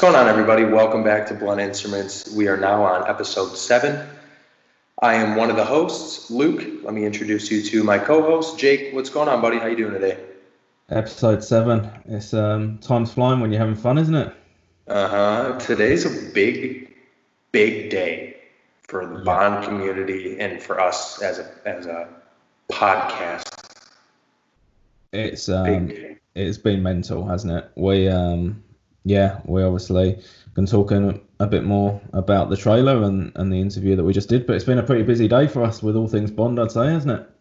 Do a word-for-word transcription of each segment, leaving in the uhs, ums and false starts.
going on, everybody? Welcome back to Blunt Instruments. We are now on episode seven. I am one of the hosts, Luke. Let me introduce you to my co-host, Jake. What's going on, buddy? How you doing today? Episode seven. It's um, time's flying when you're having fun, isn't it? Uh-huh. Today's a big, big day for the Bond community and for us as a as a podcast. It's um, it's been mental, hasn't it? We um, yeah, we obviously can talk in a bit more about the trailer and, and the interview that we just did, but it's been a pretty busy day for us with all things Bond, I'd say, hasn't it?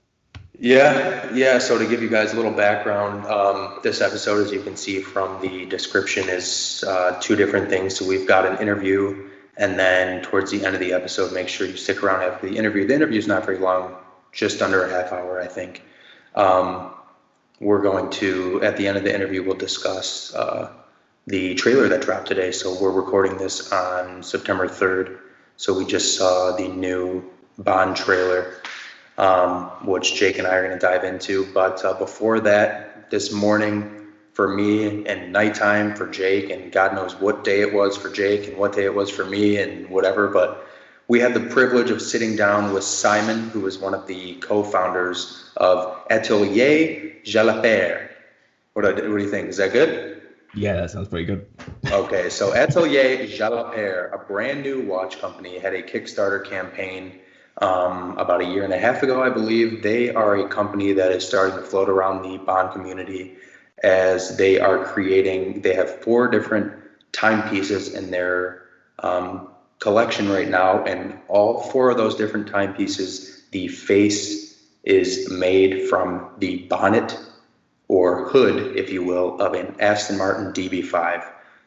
Yeah, yeah. So to give you guys a little background, um, this episode, as you can see from the description, is uh, two different things. So we've got an interview, and then towards the end of the episode, make sure you stick around after the interview. The interview is not very long, just under a half hour, I think. Um, we're going to, at the end of the interview, we'll discuss uh, the trailer that dropped today. So we're recording this on September third. So we just saw the new Bond trailer, um, which Jake and I are going to dive into. But uh, before that, this morning for me and nighttime for Jake, and God knows what day it was for Jake and what day it was for me and whatever. But we had the privilege of sitting down with Simon, who is one of the co-founders of Atelier Jalapert. What, what do you think? Is that good? Yeah, that sounds pretty good. Okay, so Atelier Jalapert, a brand new watch company, had a Kickstarter campaign um, about a year and a half ago, I believe. They are a company that is starting to float around the Bond community as they are creating, they have four different timepieces in their um, collection right now, and all four of those different timepieces, the face is made from the bonnet or hood, if you will, of an Aston Martin D B five.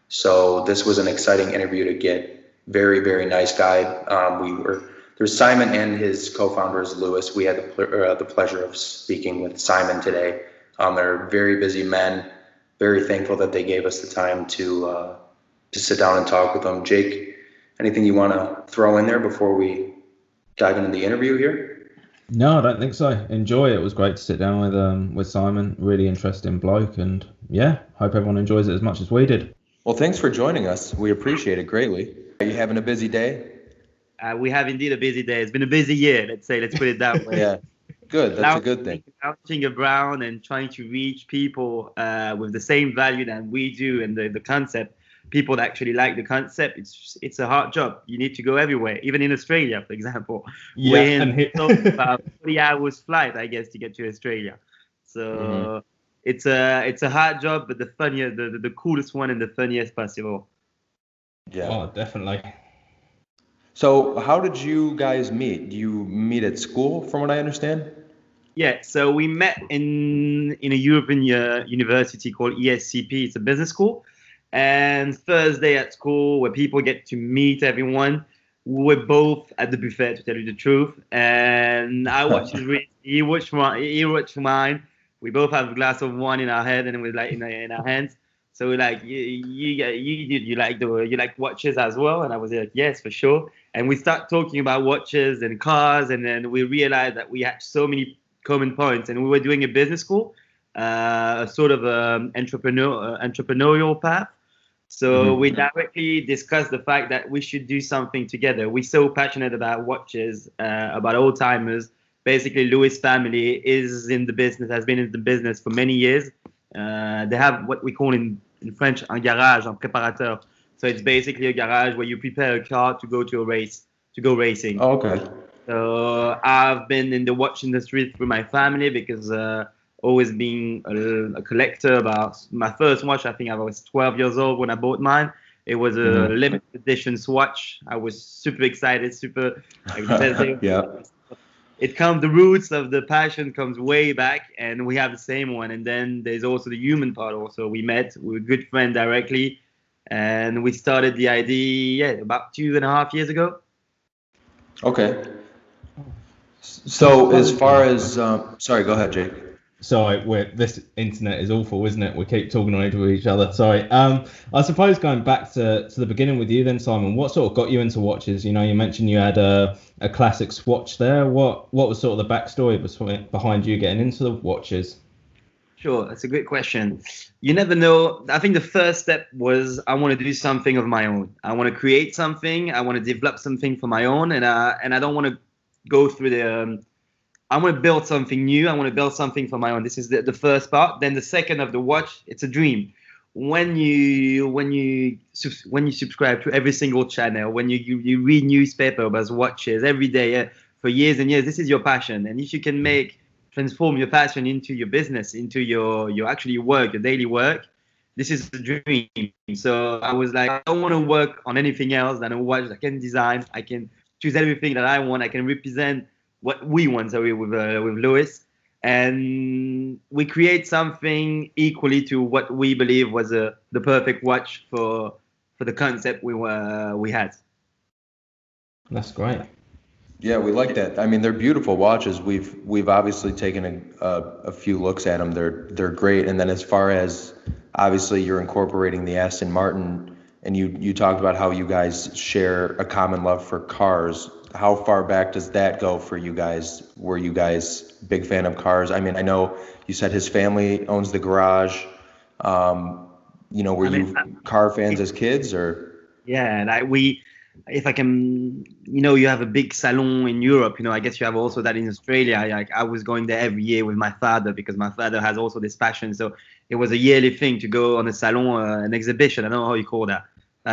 So this was an exciting interview to get. Very, very nice guy. Um, we were there's Simon and his co-founders, Lewis. We had the, uh, the pleasure of speaking with Simon today. Um, they're very busy men. Very thankful that they gave us the time to uh, to sit down and talk with them. Jake, anything you want to throw in there before we dive into the interview here? No, I don't think so. Enjoy it. It was great to sit down with um with Simon. Really interesting bloke, and yeah, hope everyone enjoys it as much as we did. Well, thanks for joining us. We appreciate it greatly. Are you having a busy day? Uh, we have indeed a busy day. It's been a busy year, let's say. Let's put it that way. Yeah, good. That's a good thing. Bouncing around and trying to reach people uh, with the same value that we do and the, the concept. People that actually like the concept. It's it's a hard job. You need to go everywhere, even in Australia, for example. Yeah, when and hit about forty hours flight, I guess, to get to Australia. So mm-hmm. it's a it's a hard job, but the funniest, the, the the coolest one and the funniest possible. Yeah, oh, definitely. So how did you guys meet? Do you meet at school, from what I understand? Yeah, so we met in in a European uh, university called E S C P. It's a business school. And Thursday at school, where people get to meet everyone, we're both at the buffet, to tell you the truth. And I watched his race, he watched mine, he watched mine. We both have a glass of wine in our head and we're like in our, in our hands. So we're like, you you you you like the you like watches as well? And I was like, yes, for sure. And we start talking about watches and cars, and then we realized that we had so many common points. And we were doing a business school, uh, a sort of um, entrepreneur uh, entrepreneurial path. So mm-hmm. we directly discussed the fact that we should do something together. We're so passionate about watches, uh, about old timers. Basically, Lewis family is in the business, has been in the business for many years. Uh, they have what we call in, in French un garage, un préparateur. So it's basically a garage where you prepare a car to go to a race, to go racing. Oh, okay. So I've been in the watch industry through my family because uh, always being a, a collector. About my first watch, I think I was twelve years old when I bought mine. It was a mm-hmm. limited edition watch. I was super excited, super like, yeah. It comes, the roots of the passion comes way back, and we have the same one. And then there's also the human part. Also, we met, we were good friends directly, and we started the idea yeah about two and a half years ago. Okay. So as far as um, sorry, go ahead, Jake. Sorry, we're, this internet is awful, isn't it? We keep talking over each other. Sorry. Um, I suppose going back to, to the beginning with you then, Simon, what sort of got you into watches? You know, you mentioned you had a, a classic Swatch there. What what was sort of the backstory behind you getting into the watches? Sure, that's a great question. You never know. I think the first step was I want to do something of my own. I want to create something. I want to develop something for my own, and uh, and I don't want to go through the. Um, I want to build something new. I want to build something for my own. This is the, the first part. Then the second of the watch, it's a dream. When you when you when you subscribe to every single channel, when you you, you read newspaper about watches every day uh, for years and years, this is your passion. And if you can make transform your passion into your business, into your your actually work, your daily work, this is the dream. So I was like, I don't want to work on anything else than a watch. I can design. I can choose everything that I want. I can represent what we want. Sorry, with uh, with Louis, and we create something equally to what we believe was a the perfect watch for for the concept we were we had. That's great. Yeah, we like that. I mean, they're beautiful watches. We've we've obviously taken a, a a few looks at them. They're they're great. And then as far as obviously you're incorporating the Aston Martin, and you you talked about how you guys share a common love for cars. How far back does that go for you guys? Were you guys big fan of cars? I mean, I know you said his family owns the garage. Um, you know, were I mean, you car fans as kids or? Yeah, like we. If I can, you know, you have a big salon in Europe, you know, I guess you have also that in Australia. Like I was going there every year with my father because my father has also this passion. So it was a yearly thing to go on a salon, uh, an exhibition. I don't know how you call that.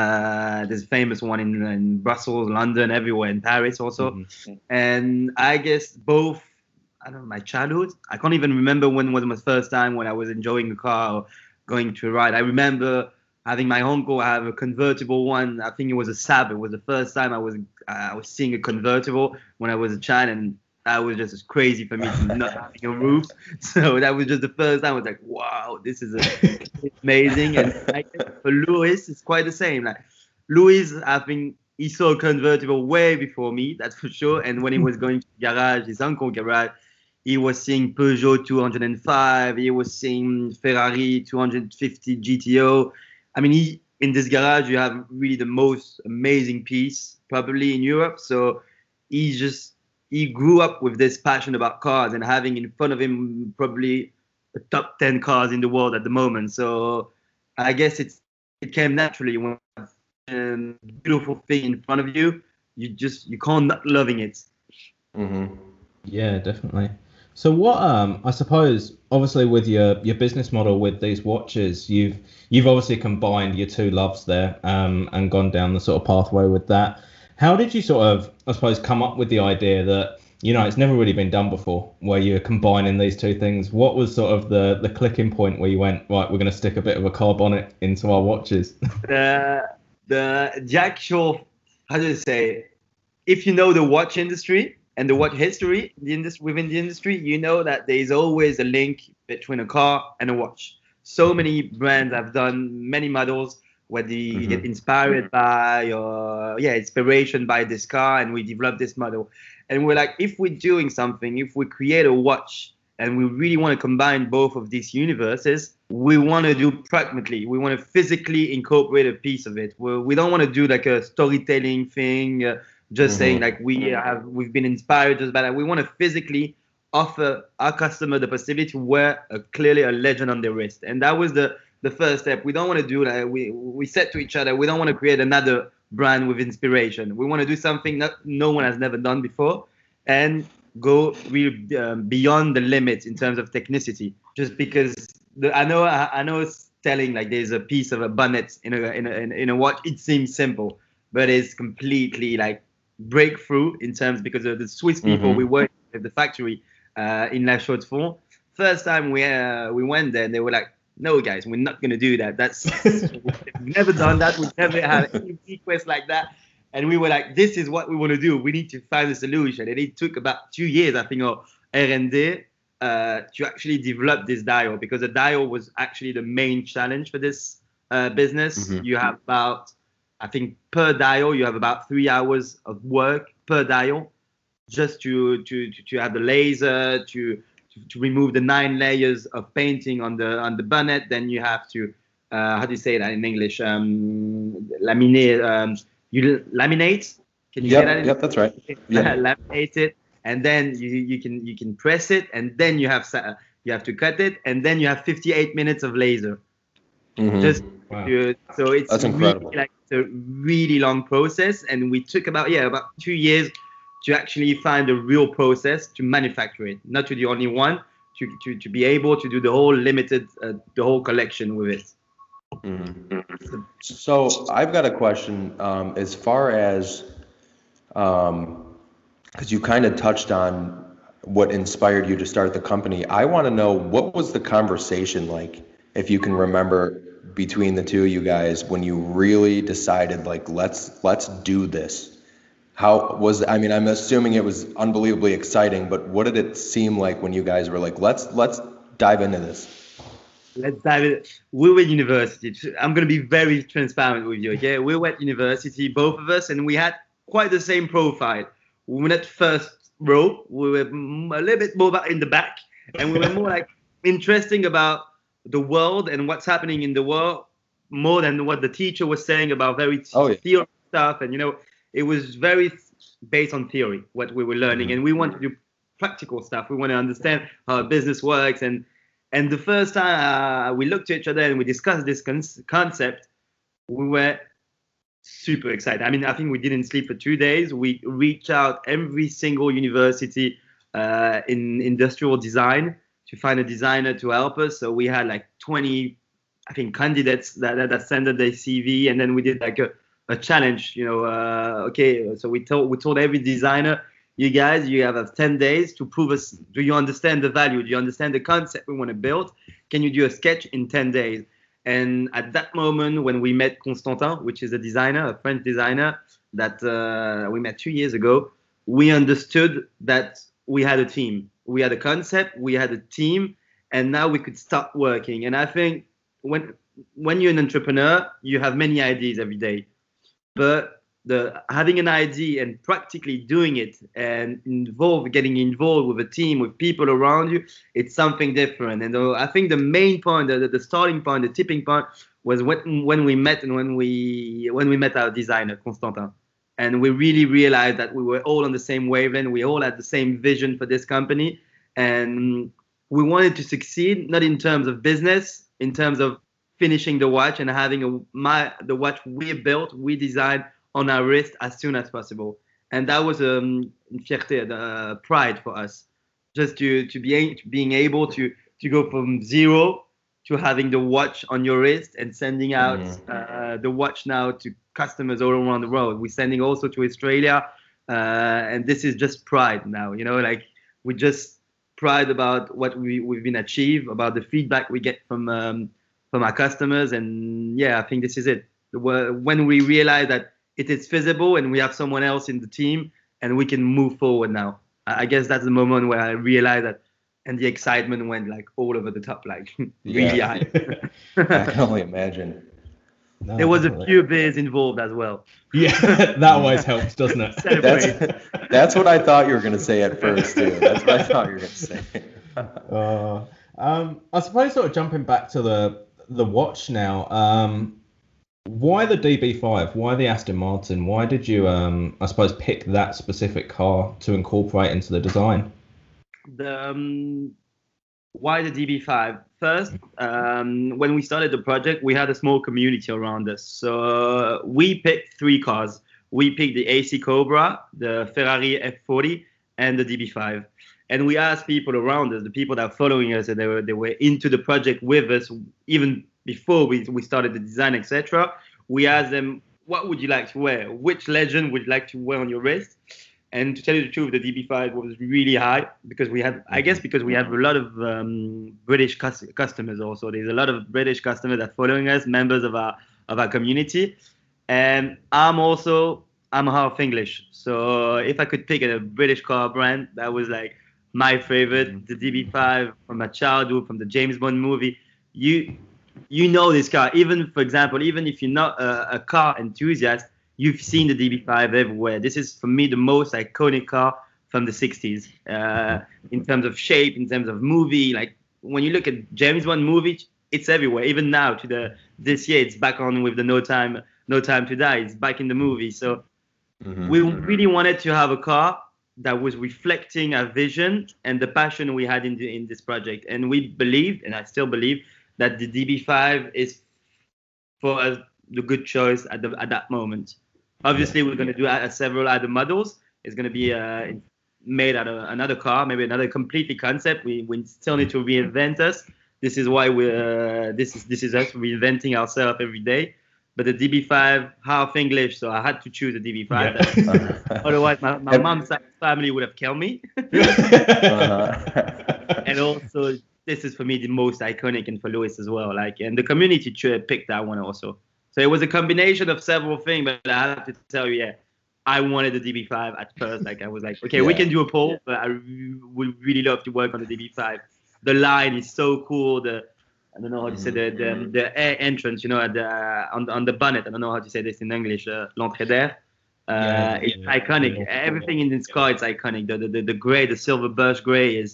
Uh, there's a famous one in, in Brussels, London, everywhere, in Paris also. Mm-hmm. And I guess both, I don't know, my childhood, I can't even remember when was my first time when I was enjoying a car or going to a ride. I remember having my uncle have a convertible one. I think it was a Saab. It was the first time I was uh, I was seeing a convertible when I was a child, and that was just crazy for me to not having a roof. So that was just the first time I was like, wow, this is a, amazing. And I guess for Louis, it's quite the same. Like Louis, I think he saw a convertible way before me, that's for sure. And when he was going to the garage, his uncle's garage, he was seeing Peugeot two oh five. He was seeing Ferrari two fifty G T O. I mean, he, in this garage, you have really the most amazing piece probably in Europe. So he just, he grew up with this passion about cars and having in front of him probably the top ten cars in the world at the moment. So I guess it's, it came naturally when you have a beautiful thing in front of you, you just, you can't not loving it. Mm-hmm. Yeah, definitely. So what, um, I suppose, obviously with your, your business model with these watches, you've you've obviously combined your two loves there um, and gone down the sort of pathway with that. How did you sort of, I suppose, come up with the idea that, you know, it's never really been done before, where you're combining these two things? What was sort of the, the clicking point where you went, right, we're going to stick a bit of a car bonnet into our watches? the, the, the actual, how do you say, if you know the watch industry, and the watch history the industry, within the industry, you know that there is always a link between a car and a watch. So many brands have done many models where they mm-hmm. get inspired by, or yeah, inspiration by this car, and we develop this model. And we're like, if we're doing something, if we create a watch, and we really want to combine both of these universes, we want to do pragmatically. We want to physically incorporate a piece of it. We're, we don't want to do like a storytelling thing. Uh, Just mm-hmm. saying, like we have, we've been inspired just by that. We want to physically offer our customer the possibility to wear a, clearly a legend on their wrist, and that was the the first step. We don't want to do that. Like, we we said to each other, we don't want to create another brand with inspiration. We want to do something that no one has never done before, and go really um, beyond the limits in terms of technicity. Just because the, I know I, I know it's telling like there's a piece of a bonnet in a in a in a watch. It seems simple, but it's completely like breakthrough in terms because of the Swiss people mm-hmm. we worked at the factory uh, in La Chaux-de-Fonds. First time we uh, we went there, and they were like, "No, guys, we're not gonna do that. That's we've never done that. We've never had any request like that." And we were like, "This is what we want to do. We need to find a solution." And it took about two years, I think, of R and D uh, to actually develop this dial, because the dial was actually the main challenge for this uh, business. Mm-hmm. You have about I think per dial, you have about three hours of work per dial just to to, to, to have the laser, to, to to remove the nine layers of painting on the on the bonnet. Then you have to, uh, how do you say that in English? Um, laminate. Um, you laminate. Can you yep, say that? In yep, that's right. Yep. Laminate it, and then you you can you can press it, and then you have You have to cut it, and then you have fifty-eight minutes of laser. Mhm. Just Wow. to, so it's That's incredible. really, like it's a really long process, and we took about yeah about two years to actually find a real process to manufacture it, not to the only one, to to, to be able to do the whole limited uh, the whole collection with it. Mhm. So I've got a question um, as far as, um, because you kind of touched on what inspired you to start the company. I want to know, what was the conversation like, if you can remember, between the two of you guys when you really decided, like, let's let's do this. How was, I mean, I'm assuming it was unbelievably exciting, but what did it seem like when you guys were like, let's let's dive into this? Let's dive in. We were at university. I'm going to be very transparent with you, okay? We were at university, both of us, and we had quite the same profile. We were not first row. We were a little bit more in the back, and we were more like interesting about the world and what's happening in the world more than what the teacher was saying about very Oh, yeah. theory stuff. And, you know, it was very based on theory, what we were learning. Mhm. And we want to do practical stuff. We want to understand how a business works. And And the first time uh, we looked at each other and we discussed this con- concept, we were super excited. I mean, I think we didn't sleep for two days. We reached out every single university uh, in industrial design to find a designer to help us. So we had like twenty, I think, candidates that, that, that sent their C V, and then we did like a, a challenge. You know, uh, okay, so we told we told every designer, you guys, you have ten days to prove us. Do you understand the value? Do you understand the concept we want to build? Can you do a sketch in ten days? And at that moment, when we met Constantin, which is a designer, a French designer that uh, we met two years ago, we understood that we had a team. We had a concept, we had a team, and now we could start working. And I think when when you're an entrepreneur, you have many ideas every day, but the having an idea and practically doing it and involve getting involved with a team, with people around you, it's something different. And uh, I think the main point, the, the starting point, the tipping point was when when we met and when we when we met our designer Constantin, and we really realized that we were all on the same wavelength. We all had the same vision for this company, and we wanted to succeed, not in terms of business, in terms of finishing the watch and having a my the watch we built, we designed on our wrist as soon as possible. And that was um, fierté, the pride for us, just to to be to being able to to go from zero to having the watch on your wrist and sending out Mhm. uh, the watch now to customers all around the world. We're sending also to Australia, uh, and this is just pride now. You know, like we just pride about what we we've been achieved, about the feedback we get from um, from our customers, and yeah, I think this is it. When we realize that it is feasible and we have someone else in the team and we can move forward now. I guess that's the moment where I realized that, and the excitement went like all over the top, like really Yeah. high. I can only imagine. No, There was a definitely. few beers involved as well. Yeah, that always helps, doesn't it? Celebrate. That's that's what I thought you were gonna say at first too. That's what I thought you were gonna say. Uh, um, I suppose sort of jumping back to the the watch now. Um, why the D B five? Why the Aston Martin? Why did you, um, I suppose, pick that specific car to incorporate into the design? The um, why the D B five? First, um, when we started the project, we had a small community around us. So uh, we picked three cars. We picked the A C Cobra, the Ferrari F forty, and the D B five. And we asked people around us, the people that are following us, and they were they were into the project with us, even before we, we started the design, et cetera. We asked them, what would you like to wear? Which legend would you like to wear on your wrist? And to tell you the truth, the D B five was really high because we had, I guess, because we have a lot of um, British cus- customers also. There's a lot of British customers that are following us, members of our of our community. And I'm also, I'm half English. So if I could pick a British car brand, that was like my favorite, the D B five from my childhood, from the James Bond movie. You you know this car. Even, for example, even if you're not a, a car enthusiast, you've seen the D B five everywhere. This is, for me, the most iconic car from the sixties uh, in terms of shape, in terms of movie. Like, when you look at James Bond movie, it's everywhere. Even now, to the this year, it's back on with the No Time No Time to Die. It's back in the movie. So Mhm. we really wanted to have a car that was reflecting our vision and the passion we had in the, in this project. And we believed, and I still believe, that the D B five is for us the good choice at the at that moment. Obviously, we're going to do uh, several other models. It's going to be uh, made out of another car, maybe another completely concept. We we still need to reinvent us. This is why we're uh, this is this is us reinventing ourselves every day. But the D B five, half English, so I had to choose a D B five. Yeah. Otherwise, my, my mom's family would have killed me. uh-huh. And also, this is for me the most iconic, and for Louis as well. Like, and the community picked that one also. So it was a combination of several things. But I have to tell you, yeah, I wanted the D B five at first. Like, I was like, okay, yeah. we can do a poll, but I would really love to work on the D B five. The line is so cool. The I don't know how to say the the, the air entrance, you know, at the, uh, on on the bonnet. I don't know how to say this in English. Uh, L'entrée d'air. Uh, yeah, it's yeah, iconic. Yeah. Everything in this car is iconic. The the the, the gray, the silver burst gray is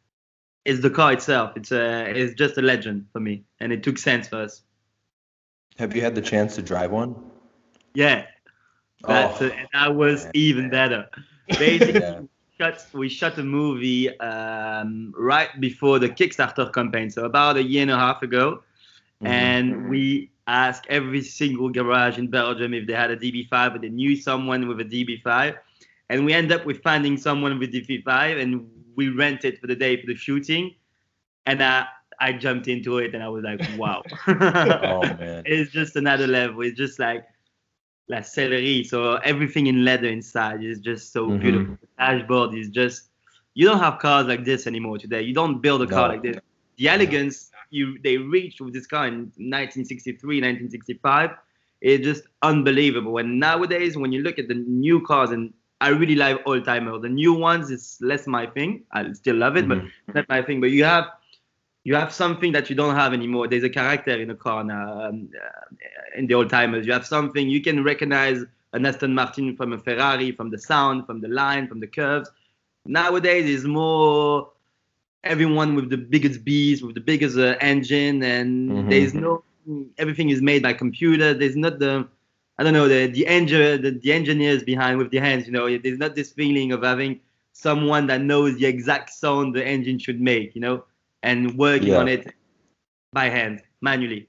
is the car itself. It's a it's just a legend for me, and it took sense for us. Have you had the chance to drive one? Yeah, that's oh, a, that was man. even better. Basically. yeah. Shut, we shot a movie um, right before the Kickstarter campaign, so about a year and a half ago, mm-hmm. and we asked every single garage in Belgium if they had a D B five, or they knew someone with a D B five, and we end up with finding someone with D B five, and we rented for the day for the shooting, and I, I jumped into it, and I was like, wow. Oh man, it's just another level. It's just like La Sellerie, so everything in leather inside is just so mm-hmm. beautiful. The dashboard is just, you don't have cars like this anymore today. You don't build a car no. like this. The elegance you they reached with this car in nineteen sixty-three, nineteen sixty-five is just unbelievable. And nowadays, when you look at the new cars, and I really like old-timers, the new ones is less my thing. I still love it, mm-hmm. but not my thing. But you have You have something that you don't have anymore. There's a character in a car now. Um, uh, in the old timers, you have something you can recognize an Aston Martin from a Ferrari, from the sound, from the line, from the curves. Nowadays, it's more everyone with the biggest beast, with the biggest uh, engine, and mm-hmm. there's no everything is made by computer. There's not the I don't know the the, engine, the the engineers behind with the hands. You know, there's not this feeling of having someone that knows the exact sound the engine should make. You know. And working yeah. on it by hand, manually.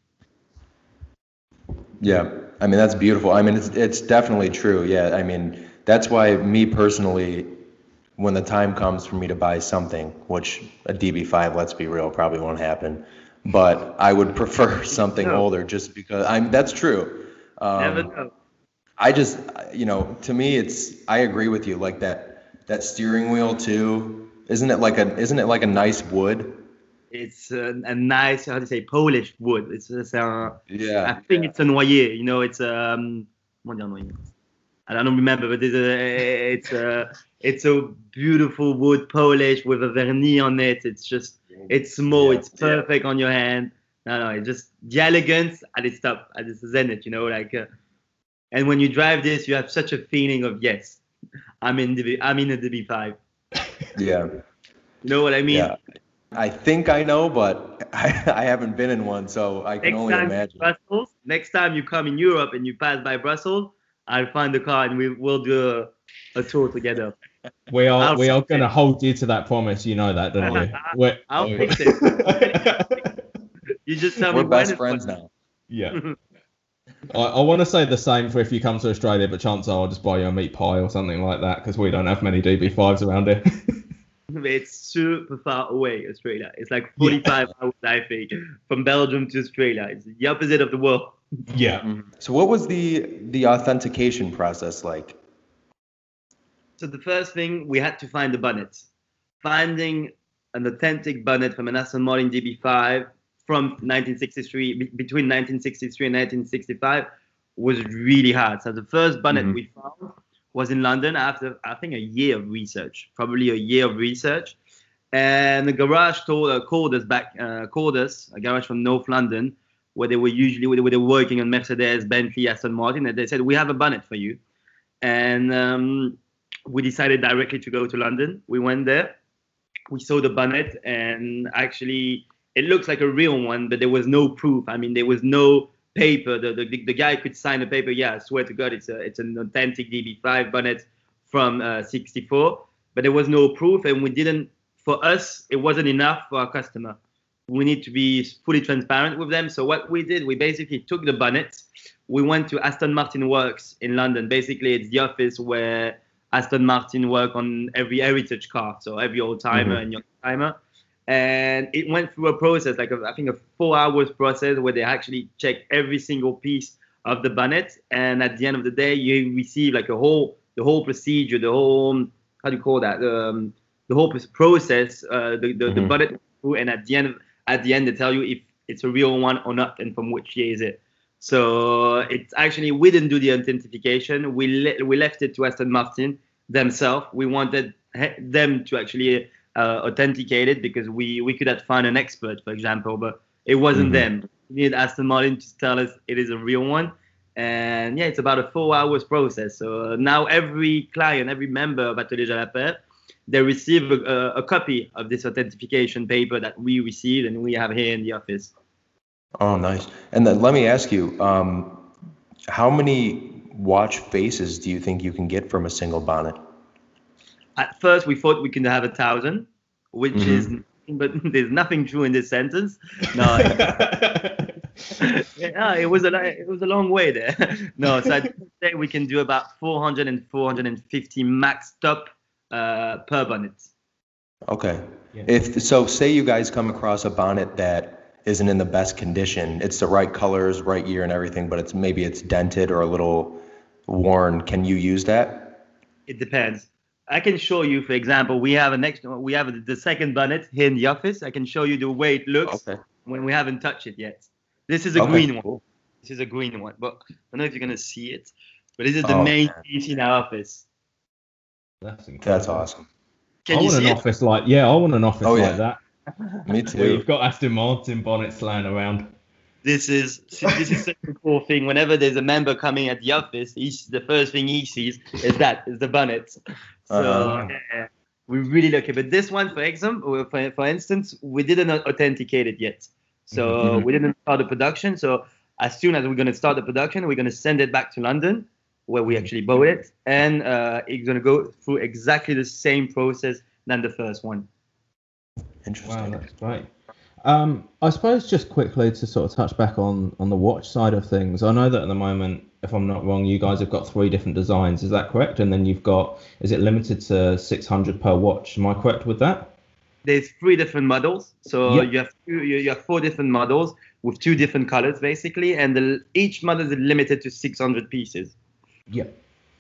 Yeah, I mean, that's beautiful. I mean, it's it's definitely true. Yeah, I mean, that's why me personally, when the time comes for me to buy something, which a D B five, let's be real, probably won't happen, but I would prefer something no. older just because I'm. That's true. Um, Never know. I just, you know, to me, it's. I agree with you. Like that that steering wheel too. Isn't it like a? Isn't it like a nice wood? It's a, a nice, how do you say, polished wood. It's just, uh, yeah. I think yeah. it's a noyer. You know, it's um, I don't remember, but it's a, it's a, it's a beautiful wood polish with a vernis on it. It's just, it's small, yeah. it's perfect yeah. on your hand. No, no, it's just the elegance at its top, at its zenith. You know, like, uh, and when you drive this, you have such a feeling of yes, I'm in the, I'm in a D B five. Yeah. You know what I mean? Yeah. I think I know, but I, I haven't been in one, so I can next only time imagine. Brussels, next time you come in Europe and you pass by Brussels, I'll find the car and we will do a, a tour together. We are I'll we are going to hold you to that promise. You know that, don't you? We're, I'll oh, fix it. You just tell We're me. We're best friends now. Yeah. I, I want to say the same for if you come to Australia, but chances are I'll just buy you a meat pie or something like that because we don't have many D B fives around here. It's super far away, Australia. It's like forty-five yeah. hours, I think, from Belgium to Australia. It's the opposite of the world. Yeah. So what was the the authentication process like? So the first thing, we had to find the bonnet. Finding an authentic bonnet from an Aston Martin D B five from nineteen sixty-three, be- between nineteen sixty-three and nineteen sixty-five, was really hard. So the first bonnet mm-hmm. we found was in London after, I think, a year of research, probably a year of research. And the garage told, uh, called us back, uh, called us, a garage from North London, where they were usually where they were working on Mercedes, Bentley, Aston Martin, and they said, we have a bonnet for you. And um, we decided directly to go to London. We went there, we saw the bonnet, and actually it looks like a real one, but there was no proof. I mean, there was no paper. The, the the guy could sign a paper. Yeah, I swear to God, it's a it's an authentic D B five bonnet from uh, sixty-four. but there was no proof, and we didn't. For us, it wasn't enough for our customer. We need to be fully transparent with them. So what we did, we basically took the bonnet. We went to Aston Martin Works in London. Basically, it's the office where Aston Martin work on every heritage car, so every old timer mm-hmm. and young timer. And it went through a process, like a, I think a four hours process where they actually check every single piece of the bonnet. And at the end of the day, you receive like a whole, the whole procedure, the whole, how do you call that? Um, the whole process, uh, the, the, mm-hmm. the bonnet. And at the end, at the end, they tell you if it's a real one or not, and from which year is it. So it's actually, we didn't do the authentication. We le- we left it to Aston Martin themselves. We wanted them to actually uh, authenticate it because we, we could have found an expert, for example, but it wasn't mm-hmm. them. We needed Aston Martin to tell us it is a real one. And yeah, it's about a four hours process. So now every client, every member of Atelier Jalapert, they receive a, a copy of this authentication paper that we received and we have here in the office. Oh, nice. And then let me ask you, um, how many watch faces do you think you can get from a single bonnet? At first, we thought we could have a thousand, which mm-hmm. is, but there's nothing true in this sentence. No, yeah, it was a it was a long way there. No, so I'd say we can do about four hundred and four hundred fifty max top uh, per bonnet. Okay. Yeah. If so, say you guys come across a bonnet that isn't in the best condition. It's the right colors, right year, and everything, but it's maybe it's dented or a little worn. Can you use that? It depends. I can show you, for example, we have a next, we have the second bonnet here in the office. I can show you the way it looks okay. when we haven't touched it yet. This is a okay, green cool. one. This is a green one, but I don't know if you're gonna see it. But this is the oh, main man. piece in our office. That's incredible. That's awesome. Can I you want see an it? office like yeah, I want an office oh, like yeah. that. Me too. Where you've got Aston Martin bonnets laying around. This is this is such a cool thing. Whenever there's a member coming at the office, he's, the first thing he sees is that is the bonnet. So uh-huh. yeah, we're really lucky. But this one, for example, for, for instance, we didn't authenticate it yet. So mm-hmm. we didn't start the production. So as soon as we're going to start the production, we're going to send it back to London, where we actually bought it, and uh, it's going to go through exactly the same process than the first one. Interesting. Wow, that's great. Um, I suppose just quickly to sort of touch back on, on the watch side of things. I know that at the moment, if I'm not wrong, you guys have got three different designs. Is that correct? And then you've got, is it limited to six hundred per watch? Am I correct with that? There's three different models. So yep. you have two, you have four different models with two different colors, basically. And the, each model is limited to six hundred pieces. Yep.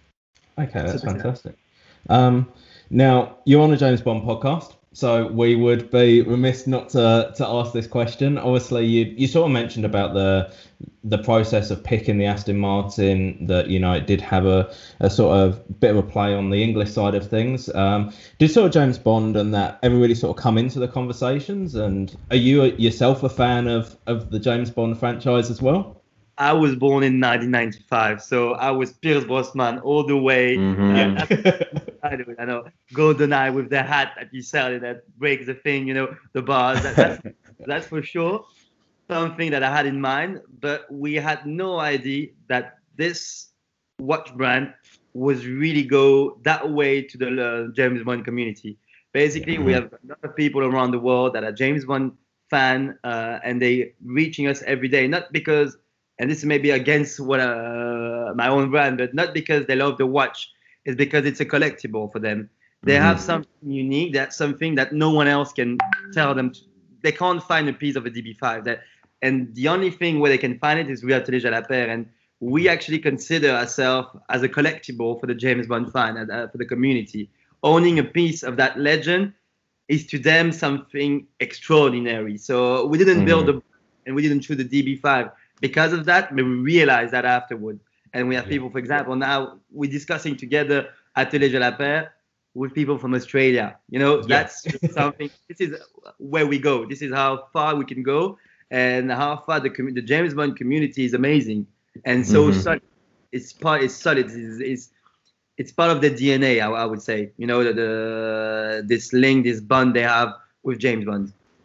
Okay, that's so fantastic. Um, now, you're on a James Bond podcast. So we would be remiss not to to ask this question. Obviously, you you sort of mentioned about the the process of picking the Aston Martin, that, you know, it did have a, a sort of bit of a play on the English side of things. Um, did sort of James Bond and that ever really sort of come into the conversations? And are you yourself a fan of, of the James Bond franchise as well? I was born in nineteen ninety-five, so I was Pierce Brosnan all the way. Mm-hmm. Yeah, I know, I know. GoldenEye with the hat that you sell that breaks the thing, you know, the bars. That, that's, that's for sure something that I had in mind. But we had no idea that this watch brand was really go that way to the uh, James Bond community. Basically, mm-hmm. we have a lot of people around the world that are James Bond fan, uh, and they reaching us every day, not because. And this may be against what uh, my own brand, but not because they love the watch. It's because it's a collectible for them. They mm-hmm. have something unique. That's something that no one else can tell them. To, they can't find a piece of a D B five. That, and the only thing where they can find it is with Atelier Jalapert. And we actually consider ourselves as a collectible for the James Bond fan, uh, for the community. Owning a piece of that legend is to them something extraordinary. So we didn't mm-hmm. build a, and we didn't choose the D B five. Because of that, we realized that afterward. And we have people, for example, now we're discussing together Atelier Jalapert with people from Australia. You know, yeah. that's something, this is where we go. This is how far we can go, and how far the the James Bond community is amazing. And so mm-hmm. solid, it's part, it's solid. It's, it's, it's part of the D N A, I, I would say. You know, the, the this link, this bond they have with James Bond.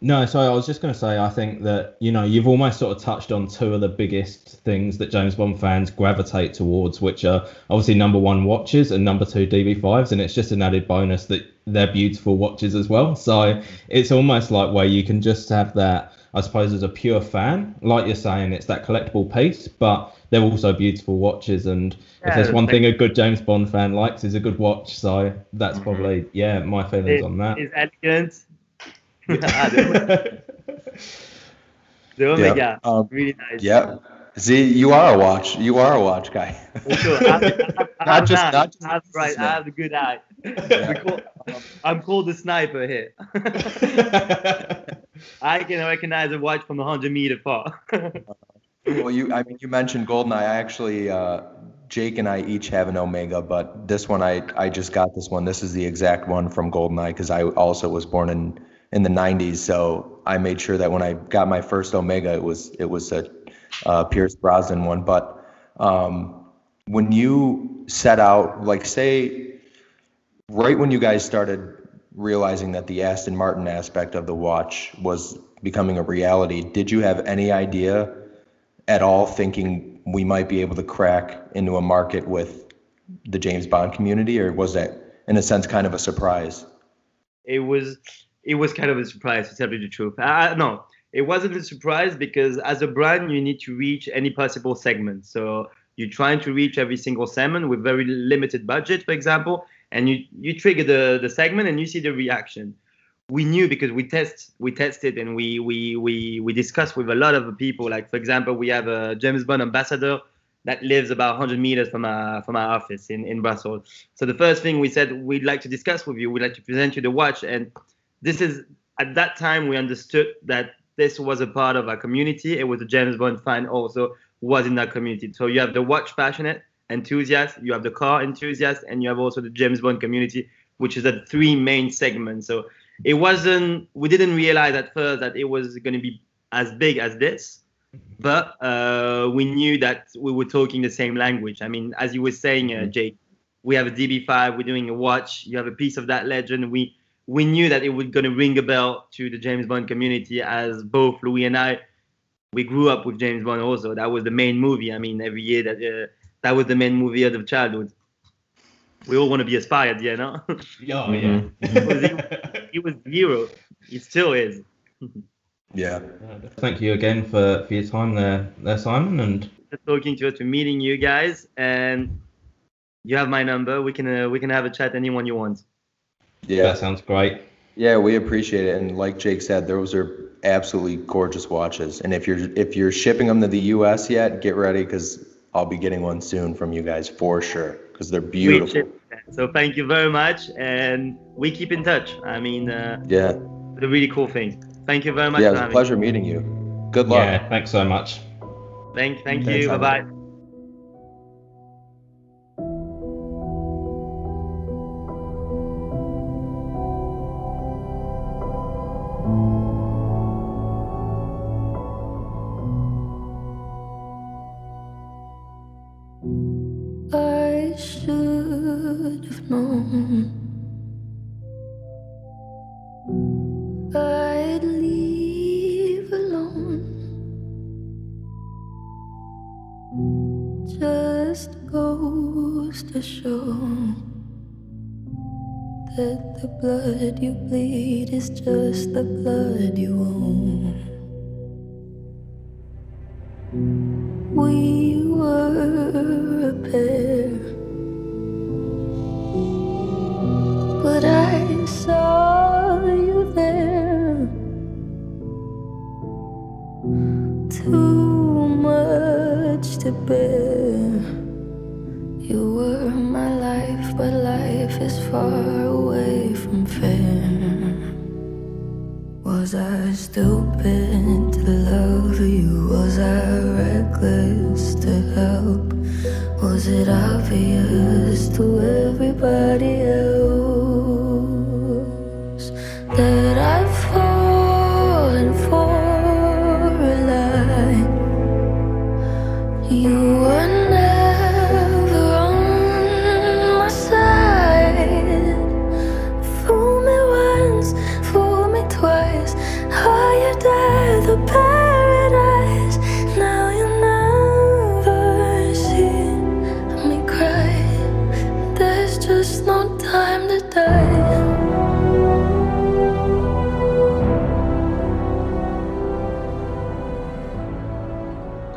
No, so I was just going to say, I think that, you know, you've almost sort of touched on two of the biggest things that James Bond fans gravitate towards, which are obviously number one watches and number two D B fives. And it's just an added bonus that they're beautiful watches as well. So it's almost like where you can just have that, I suppose, as a pure fan, like you're saying, it's that collectible piece, but they're also beautiful watches. And Yeah, if there's one like- thing a good James Bond fan likes is a good watch. So that's Mhm. probably, yeah, my feelings It- on that. It's elegant. Ah, the, the Omega, Yeah, um, really nice. Yeah. See, you are a watch. You are a watch guy. For sure. I, I, I, Not have just- an eye. not just I have, right, I have a good eye. We call- I'm called the sniper here. I can recognize a watch from one hundred meter far. Well, you, I mean, you mentioned Goldeneye. I actually, uh, Jake and I each have an Omega, but this one, I, I just got this one. This is the exact one from Goldeneye because I also was born in, in the nineties. So I made sure that when I got my first Omega, it was, it was a, uh, Pierce Brosnan one. But, um, when you set out, like say, right when you guys started realizing that the Aston Martin aspect of the watch was becoming a reality, did you have any idea at all thinking we might be able to crack into a market with the James Bond community, or was that in a sense kind of a surprise? It was it was kind of a surprise, to tell you the truth. Uh, no, it wasn't a surprise because as a brand, you need to reach any possible segment. So you're trying to reach every single segment with very limited budget, for example, and you, you trigger the, the segment and you see the reaction. We knew because we test we tested and we we we we discussed with a lot of people. Like for example, we have a James Bond ambassador that lives about one hundred meters from our from our office in, in Brussels. So the first thing we said, we'd like to discuss with you, we'd like to present you the watch. And this is, at that time, we understood that this was a part of our community. It was a James Bond fan also was in that community. So you have the watch passionate enthusiast, you have the car enthusiast, and you have also the James Bond community, which is the three main segments. So it wasn't, we didn't realize at first that it was going to be as big as this, but uh, we knew that we were talking the same language. I mean, as you were saying, uh, Jake, we have a D B five, we're doing a watch, you have a piece of that legend. We we knew that it was going to ring a bell to the James Bond community, as both Louis and I, we grew up with James Bond also. That was the main movie. I mean, every year that uh, that was the main movie of the childhood. We all want to be a spy at the end, huh? Oh, yeah. He was the hero. He still is. Yeah. Thank you again for, for your time there, there, Simon. And Just talking to you, to meeting you guys, and you have my number. We can uh, we can have a chat anyone you want. Yeah. that sounds great. Yeah, we appreciate it. And like Jake said, those are absolutely gorgeous watches. And if you're if you're shipping them to the U S yet, get ready because I'll be getting one soon from you guys for sure because they're beautiful. Great shit. So thank you very much, and we keep in touch. I mean, uh, Yeah. the really cool thing. Thank you very much. Yeah, it for was a having pleasure meeting you. Good luck. Yeah, thanks so much. me. Thank, thank Thanks, you. Bye Simon. bye. I should have known I'd leave alone. Just goes to show that the blood you bleed is just the blood you own. We were a pair, but I saw you there. Too much to bear. You were my life, but life is far away from fair. Was I stupid to love you? Was I reckless to help? Was it obvious to everybody else that I've fallen for a lie? You were never on my side. Fool me once, fool me twice. I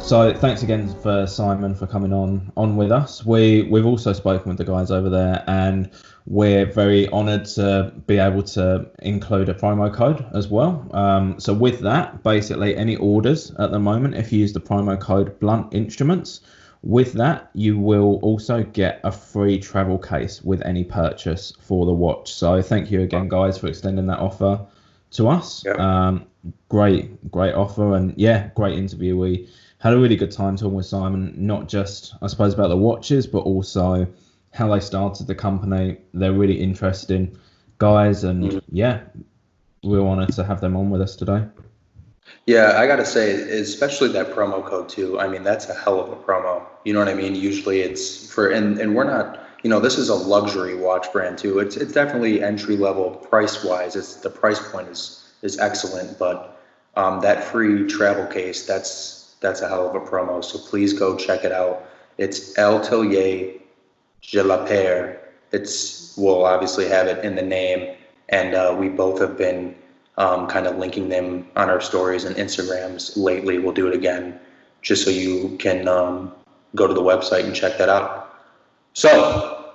So thanks again for Simon for coming on on with us. We we've also spoken with the guys over there, and we're very honoured to be able to include a promo code as well. Um, so with that, basically any orders at the moment, if you use the promo code Blunt Instruments, with that you will also get a free travel case with any purchase for the watch. So thank you again, guys, for extending that offer to us. Yep. Um, great, great offer, and yeah, great interview. We had a really good time talking with Simon, not just, I suppose, about the watches, but also how they started the company. They're really interesting guys, and mm-hmm. yeah, we're honoured to have them on with us today. Yeah, I got to say, especially that promo code too. I mean, that's a hell of a promo. You know what I mean? Usually it's for, and, and we're not, you know, this is a luxury watch brand too. It's it's definitely entry level price wise. It's the price point is is excellent, but um, that free travel case, that's that's a hell of a promo. So please go check it out. It's L'Atelier Jalopert. It's, we'll obviously have it in the name, and uh, we both have been um, kind of linking them on our stories and Instagrams lately. We'll do it again, just so you can um, go to the website and check that out. So,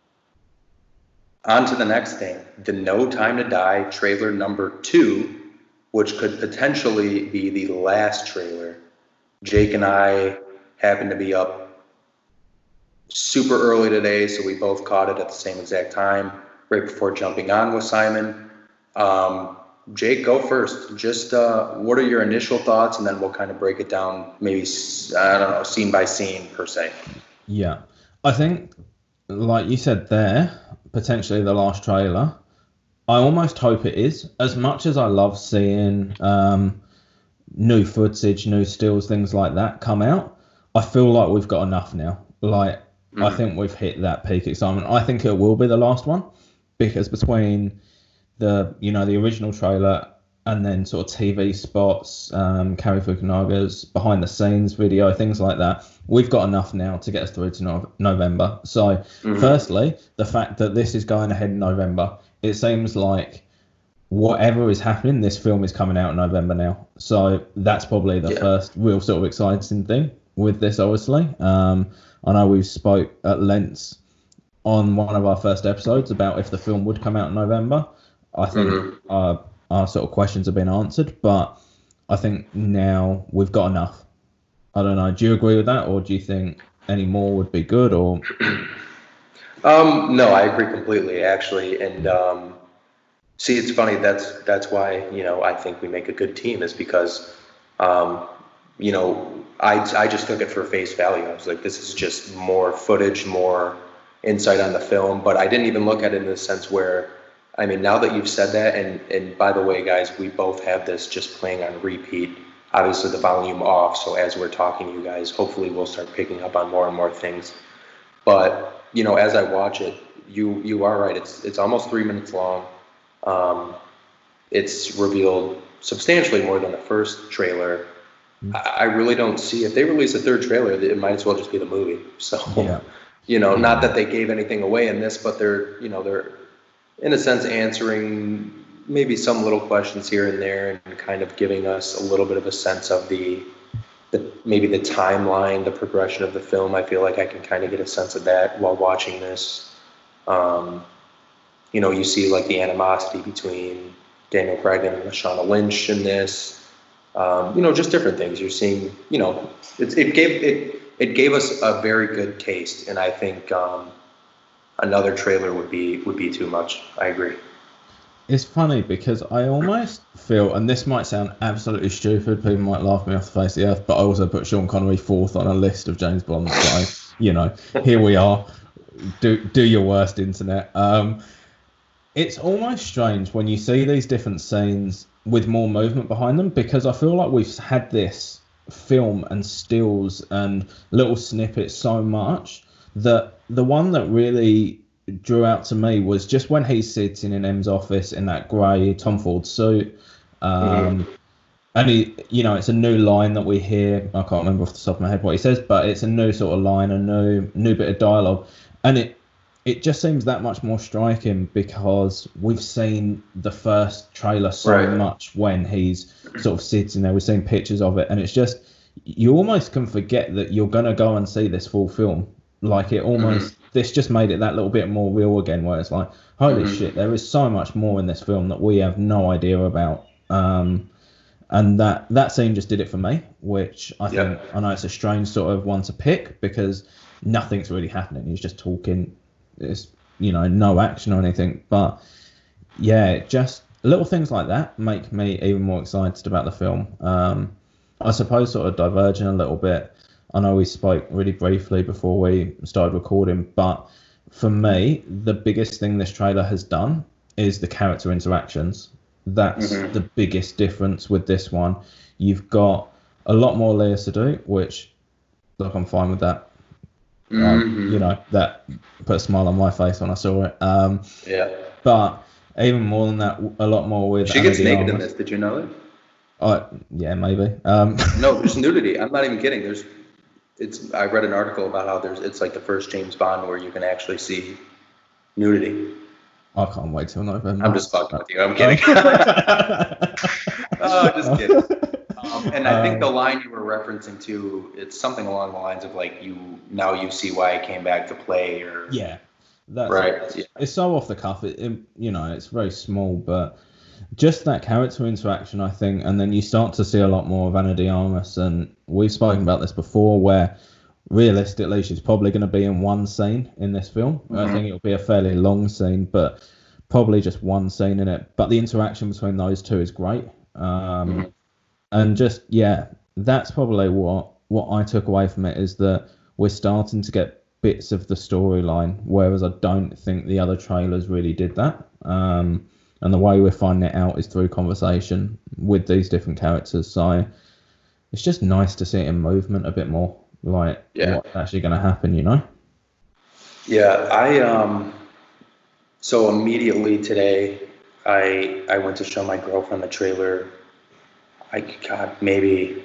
on to the next thing, the No Time to Die trailer number two, which could potentially be the last trailer. Jake and I happened to be up super early today, so we both caught it at the same exact time, right before jumping on with Simon. Um, Jake, go first. Just uh, what are your initial thoughts, and then we'll kind of break it down, maybe, I don't know, scene by scene per se. Yeah, I think, like you said there, potentially the last trailer. I almost hope it is. As much as I love seeing um, new footage, new stills, things like that come out, I feel like we've got enough now. Like, mm-hmm. I think we've hit that peak excitement. I think it will be the last one, because between the, you know, the original trailer and then sort of T V spots, um, Cary Fukunaga's behind the scenes video, things like that, we've got enough now to get us through to no- November. So, mm-hmm. firstly, the fact that this is going ahead in November, it seems like whatever is happening, this film is coming out in November now. So that's probably the yeah. first real sort of exciting thing with this, obviously. Um, I know we spoke at length on one of our first episodes about if the film would come out in November. I think mm-hmm. our, our sort of questions have been answered, but I think now we've got enough. I don't know. Do you agree with that, or do you think any more would be good? Or um, no, I agree completely, actually. And um, see, it's funny. That's that's why, you know, I think we make a good team, is because, um, you know, I I just took it for face value. I was like, this is just more footage, more insight on the film. But I didn't even look at it in the sense where, I mean, now that you've said that, and and by the way, guys, we both have this just playing on repeat. Obviously, the volume off. So as we're talking to you guys, hopefully we'll start picking up on more and more things. But you know, as I watch it, you you are right. It's it's almost three minutes long. Um, it's revealed substantially more than the first trailer. Mm-hmm. I, I really don't see, if they release a third trailer, it might as well just be the movie. So, yeah. you know, not that they gave anything away in this, but they're, you know, they're in a sense answering maybe some little questions here and there, and kind of giving us a little bit of a sense of the, the maybe the timeline, the progression of the film. I feel like I can kind of get a sense of that while watching this. Um, you know, you see like the animosity between Daniel Craig and Lashana Lynch in this. Um, you know, just different things. You're seeing, you know, it, it gave it it gave us a very good taste, and I think um, another trailer would be would be too much. I agree. It's funny because I almost feel, and this might sound absolutely stupid, people might laugh me off the face of the earth, but I also put Sean Connery fourth on a list of James Bond. So, you know, here we are. Do do your worst, internet. Um, it's almost strange when you see these different scenes with more movement behind them, because I feel like we've had this film and stills and little snippets so much that the one that really drew out to me was just when he's sitting in M's office in that grey Tom Ford suit. Um, mm-hmm. And he, you know, it's a new line that we hear. I can't remember off the top of my head what he says, but it's a new sort of line, a new new bit of dialogue. And it it just seems that much more striking because we've seen the first trailer so right. much when he's sort of sitting there. We've seen pictures of it, and it's just, you almost can forget that you're gonna go and see this full film. Like it almost mm-hmm. this just made it that little bit more real again, where it's like, holy mm-hmm. shit, there is so much more in this film that we have no idea about. Um, and that that scene just did it for me, which I think yep. I know it's a strange sort of one to pick because nothing's really happening. He's just talking. It's, you know, no action or anything. But yeah, just little things like that make me even more excited about the film. Um, I suppose sort of diverging a little bit. I know we spoke really briefly before we started recording, but for me, the biggest thing this trailer has done is the character interactions. That's mm-hmm. the biggest difference with this one. You've got a lot more Léa Seydoux, which, look, I'm fine with that. Mm-hmm. Um, you know, that put a smile on my face when I saw it. Um, yeah. But even more than that, a lot more with. She gets naked in this. Did you know that? Oh, yeah, maybe. Um, no, there's nudity. I'm not even kidding. There's, it's. I read an article about how there's. It's like the first James Bond where you can actually see nudity. I can't wait till November. I'm just fucking with you. I'm kidding. Oh, just kidding. Um, and I think um, the line you were referencing to, it's something along the lines of like, you now you see why I came back to play, or yeah, that's right. It's, yeah. it's so off the cuff. It, it, you know, it's very small, but just that character interaction, I think, and then you start to see a lot more of Ana de Armas, and we've spoken about this before, where realistically she's probably going to be in one scene in this film. Mm-hmm. I think it'll be a fairly long scene, but probably just one scene in it. But the interaction between those two is great. Um, mm-hmm. And just, yeah, that's probably what, what I took away from it, is that we're starting to get bits of the storyline, whereas I don't think the other trailers really did that. Um, and the way we're finding it out is through conversation with these different characters. So it's just nice to see it in movement a bit more, like yeah. what's actually going to happen, you know? Yeah, I, um, so immediately today, I I went to show my girlfriend the trailer. I got maybe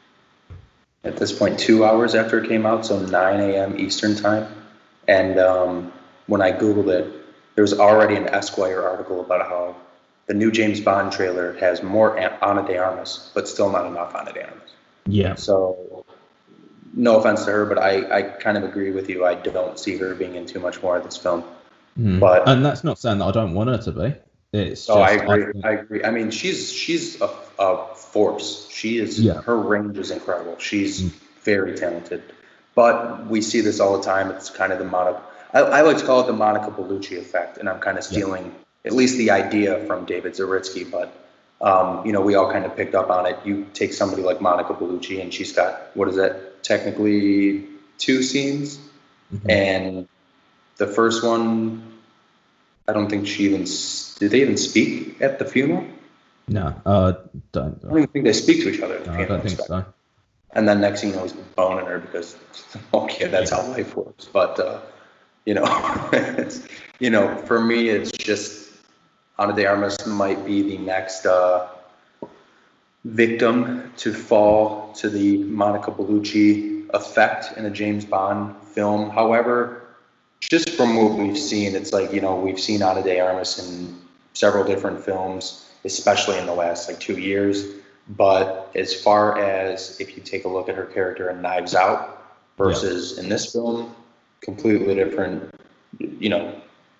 at this point two hours after it came out, so nine a.m. Eastern time. And um, when I Googled it, there was already an Esquire article about how the new James Bond trailer has more Ana de Armas, but still not enough Ana de Armas. Yeah. So no offense to her, but I, I kind of agree with you. I don't see her being in too much more of this film. Mm. But and that's not saying that I don't want her to be. It's oh, just, I agree. I, think, I agree. I mean, she's she's a, a force. She is. Yeah. Her range is incredible. She's mm. very talented. But we see this all the time. It's kind of the Monica. I, I like to call it the Monica Bellucci effect, and I'm kind of stealing yeah. at least the idea from David Zaritsky. But um, you know, we all kind of picked up on it. You take somebody like Monica Bellucci, and she's got, what is that? Technically two scenes, mm-hmm. and the first one, I don't think she even, did they even speak at the funeral? No, uh, don't. I don't even think they speak to each other at the no, funeral. I don't think so. And then next thing you know, he's boning her because, okay, that's yeah. how life works. But, uh, you know, it's, you know, for me, it's just Ana de Armas might be the next uh, victim to fall to the Monica Bellucci effect in a James Bond film. However, just from what we've seen, it's like, you know, we've seen Ana de Armas in several different films, especially in the last like two years. But as far as if you take a look at her character in Knives Out versus yeah. in this film, completely different, you know,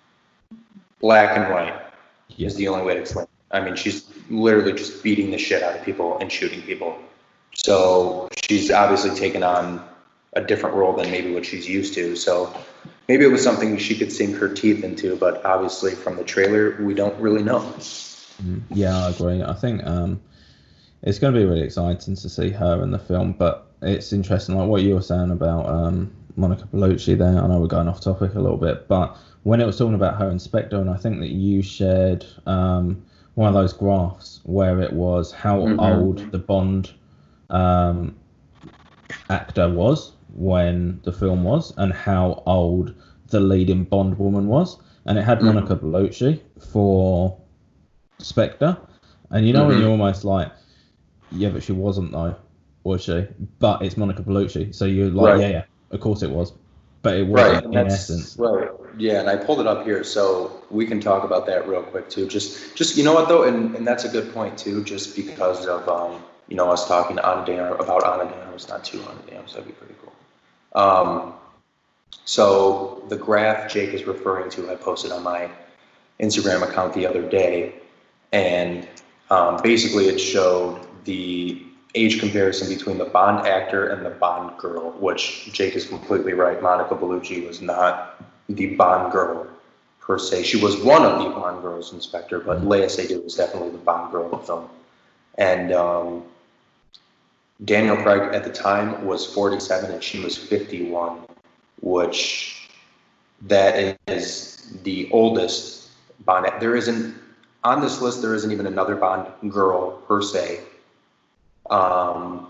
black and white yeah. is the only way to explain it. I mean, she's literally just beating the shit out of people and shooting people. So she's obviously taken on a different role than maybe what she's used to. So maybe it was something she could sink her teeth into, but obviously from the trailer, we don't really know. Yeah, I agree. I think um, it's going to be really exciting to see her in the film, but it's interesting, like what you were saying about um, Monica Bellucci there. I know we're going off topic a little bit, but when it was talking about her in Spectre, and I think that you shared um, one of those graphs where it was how mm-hmm. old the Bond um, actor was when the film was, and how old the leading Bond woman was, and it had mm-hmm. Monica Bellucci for Spectre, and you know mm-hmm. when you're almost like, yeah, but she wasn't though, was she? But it's Monica Bellucci, so you're like, right. yeah, yeah, of course it was, but it wasn't right. in essence. Right. Yeah, and I pulled it up here, so we can talk about that real quick too. Just, just you know what though, and, and that's a good point too, just because of um, you know, us talking to Ana de Armas, about Ana de Armas, not to Ana de Armas. That'd be pretty cool. Um, so the graph Jake is referring to, I posted on my Instagram account the other day, and um, basically it showed the age comparison between the Bond actor and the Bond girl, which Jake is completely right. Monica Bellucci was not the Bond girl per se. She was one of the Bond girls, Inspector, but Léa Seydoux was definitely the Bond girl in the film. And um, Daniel Craig at the time was forty-seven and she was fifty-one, which that is the oldest Bond. There isn't, on this list, there isn't even another Bond girl per se um,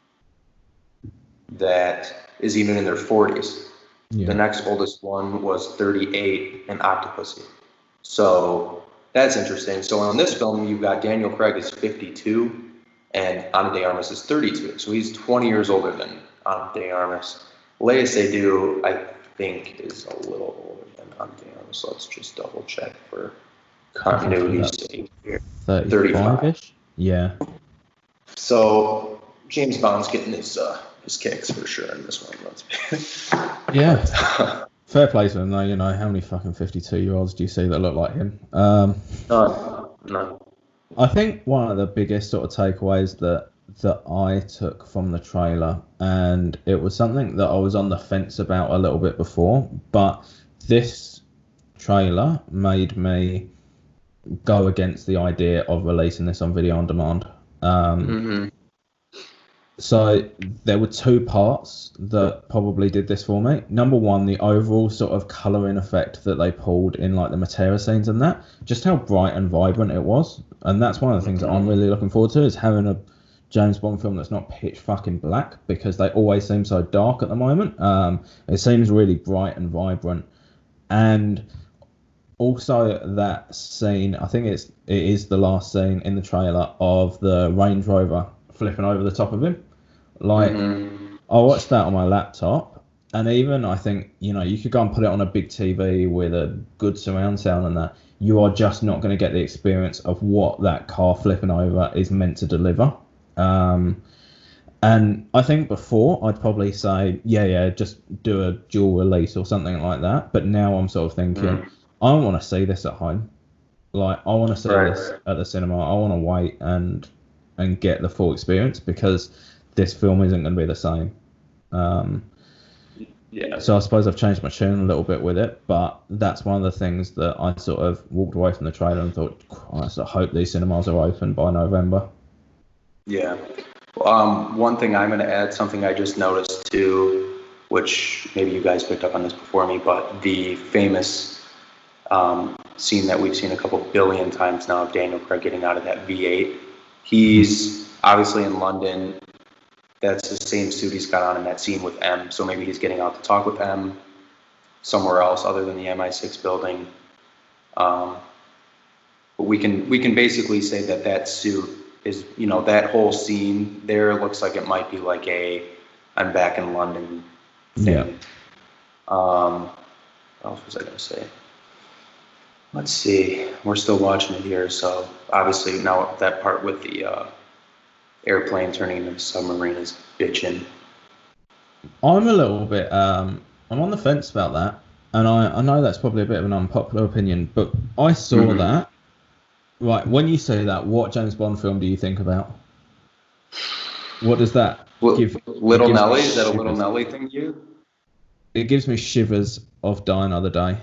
that is even in their forties. Yeah. The next oldest one was thirty-eight in Octopussy. So that's interesting. So on this film, you've got Daniel Craig is fifty-two and Ana de Armas is thirty-two. So he's twenty years older than Ana de Armas. Léa Seydoux, I think, is a little older than Ana de Armas. So let's just double check for continuity's sake here. thirty-five-ish? Yeah. So James Bond's getting his uh, his kicks for sure in this one. Let's be. Yeah. Fair play to him though. You know, how many fucking fifty-two-year-olds do you see that look like him? Um, no, no. I think one of the biggest sort of takeaways that that I took from the trailer, and it was something that I was on the fence about a little bit before, but this trailer made me go against the idea of releasing this on video on demand. Um, mm-hmm. So there were two parts that probably did this for me. Number one, the overall sort of colouring effect that they pulled in like the Matera scenes and that, just how bright and vibrant it was. And that's one of the things that I'm really looking forward to, is having a James Bond film that's not pitch fucking black, because they always seem so dark at the moment. Um, it seems really bright and vibrant. And also that scene, I think it's it is the last scene in the trailer of the Range Rover flipping over the top of him. Like, mm-hmm. I watched that on my laptop, and even I think, you know, you could go and put it on a big T V with a good surround sound and that, you are just not going to get the experience of what that car flipping over is meant to deliver. Um, and I think before I'd probably say, yeah, yeah, just do a dual release or something like that. But now I'm sort of thinking, mm. I don't want to see this at home. Like, I want to see right. this at the cinema. I want to wait and and get the full experience, because this film isn't going to be the same. Um, yeah. So I suppose I've changed my tune a little bit with it, but that's one of the things that I sort of walked away from the trailer and thought, Christ, I hope these cinemas are open by November. Yeah. Um, one thing I'm going to add, something I just noticed too, which maybe you guys picked up on this before me, but the famous um, scene that we've seen a couple billion times now of Daniel Craig getting out of that V eight. He's obviously in London. That's the same suit he's got on in that scene with M. So maybe he's getting out to talk with M somewhere else other than the M I six building. Um, but we can we can basically say that that suit is, you know, that whole scene there looks like it might be like a I'm back in London thing. Yeah. Um, what else was I going to say? Let's see. We're still watching it here, so obviously now that part with the uh, airplane turning into a submarine is bitching. I'm a little bit, um, I'm on the fence about that, and I, I know that's probably a bit of an unpopular opinion, but I saw mm-hmm. that. Right, when you say that, what James Bond film do you think about? What does that well, give? Little Nelly? Is that a Little Nelly thing to you? It gives me shivers of Die Another Day.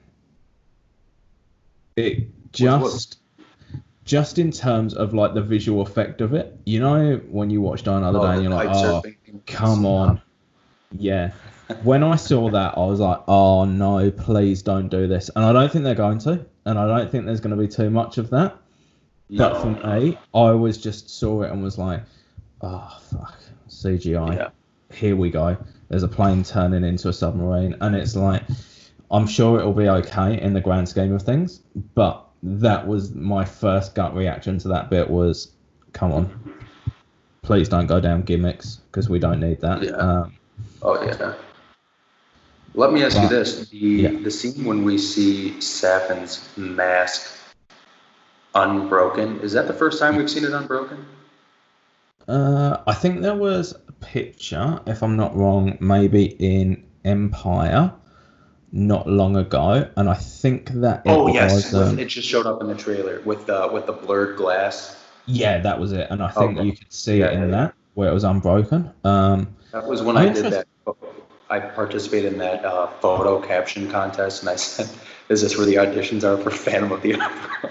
It just, just in terms of like the visual effect of it, you know, when you watch Die Another oh, Day and you're like, oh, come on. Yeah. When I saw that, I was like, oh no, please don't do this. And I don't think they're going to. And I don't think there's going to be too much of that. No, but for no. me, I was just saw it and was like, oh, fuck, C G I. Yeah. Here we go. There's a plane turning into a submarine. And it's like, I'm sure it'll be okay in the grand scheme of things, but that was my first gut reaction to that bit was, come on, please don't go down gimmicks, because we don't need that. Yeah. Um, oh, yeah. Let me ask but, you this. The, yeah. the scene when we see Safin's mask unbroken, is that the first time we've seen it unbroken? Uh, I think there was a picture, if I'm not wrong, maybe in Empire, not long ago, and I think that it Oh yes, was. Um, with, it just showed up in the trailer with the with the blurred glass. yeah, that was it, and I think Okay. you could see Yeah, it in yeah, yeah. that where it was unbroken. Um, That was when I'm I did interested. that. I participated in that uh, photo caption contest, and I said, "Is this where the auditions are for Phantom of the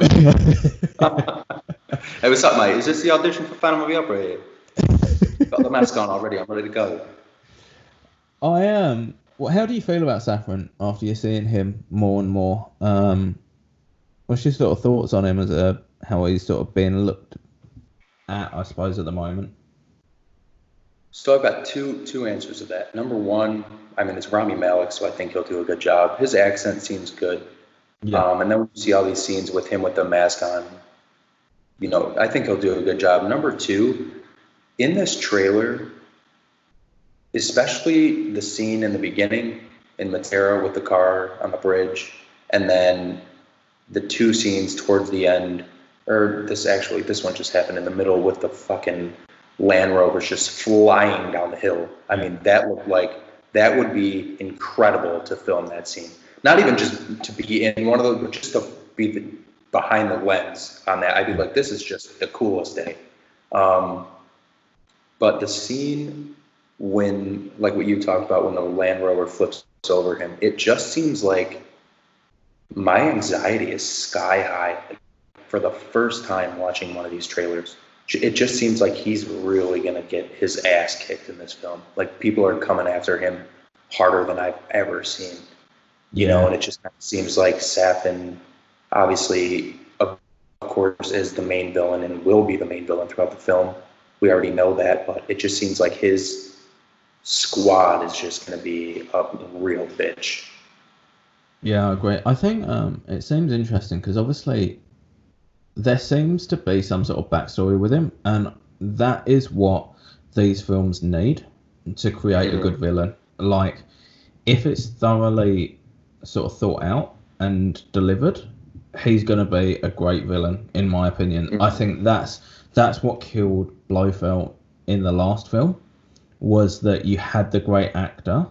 Opera?" It was something like, "Is this the audition for Phantom of the Opera?" Got the mask on already. I'm ready to go. I am. Well, how do you feel about Saffron after you're seeing him more and more? Um, what's your sort of thoughts on him as a how he's sort of being looked at, I suppose, at the moment? So I've got two two answers to that. Number one, I mean, it's Rami Malek, so I think he'll do a good job. His accent seems good. Yeah. Um, and then when you see all these scenes with him with the mask on, you know, I think he'll do a good job. Number two, in this trailer, especially the scene in the beginning in Matera with the car on the bridge, and then the two scenes towards the end, or this actually, this one just happened in the middle with the fucking Land Rovers just flying down the hill. I mean, that looked like that would be incredible to film that scene. Not even just to be in one of those, but just to be the, behind the lens on that. I'd be like, this is just the coolest day. Um, but the scene when, like what you talked about, when the Land Rover flips over him, it just seems like my anxiety is sky high. Like, for the first time watching one of these trailers, it just seems like he's really going to get his ass kicked in this film. Like, people are coming after him harder than I've ever seen. You know, and it just kind of seems like Safin, obviously, of course, is the main villain and will be the main villain throughout the film. We already know that, but it just seems like his squad is just going to be a real bitch. Yeah, I agree. I think um, it seems interesting because obviously there seems to be some sort of backstory with him, and that is what these films need to create mm-hmm. a good villain. Like, if it's thoroughly sort of thought out and delivered, he's going to be a great villain, in my opinion. Mm-hmm. I think that's that's what killed Blofeld in the last film, was that you had the great actor,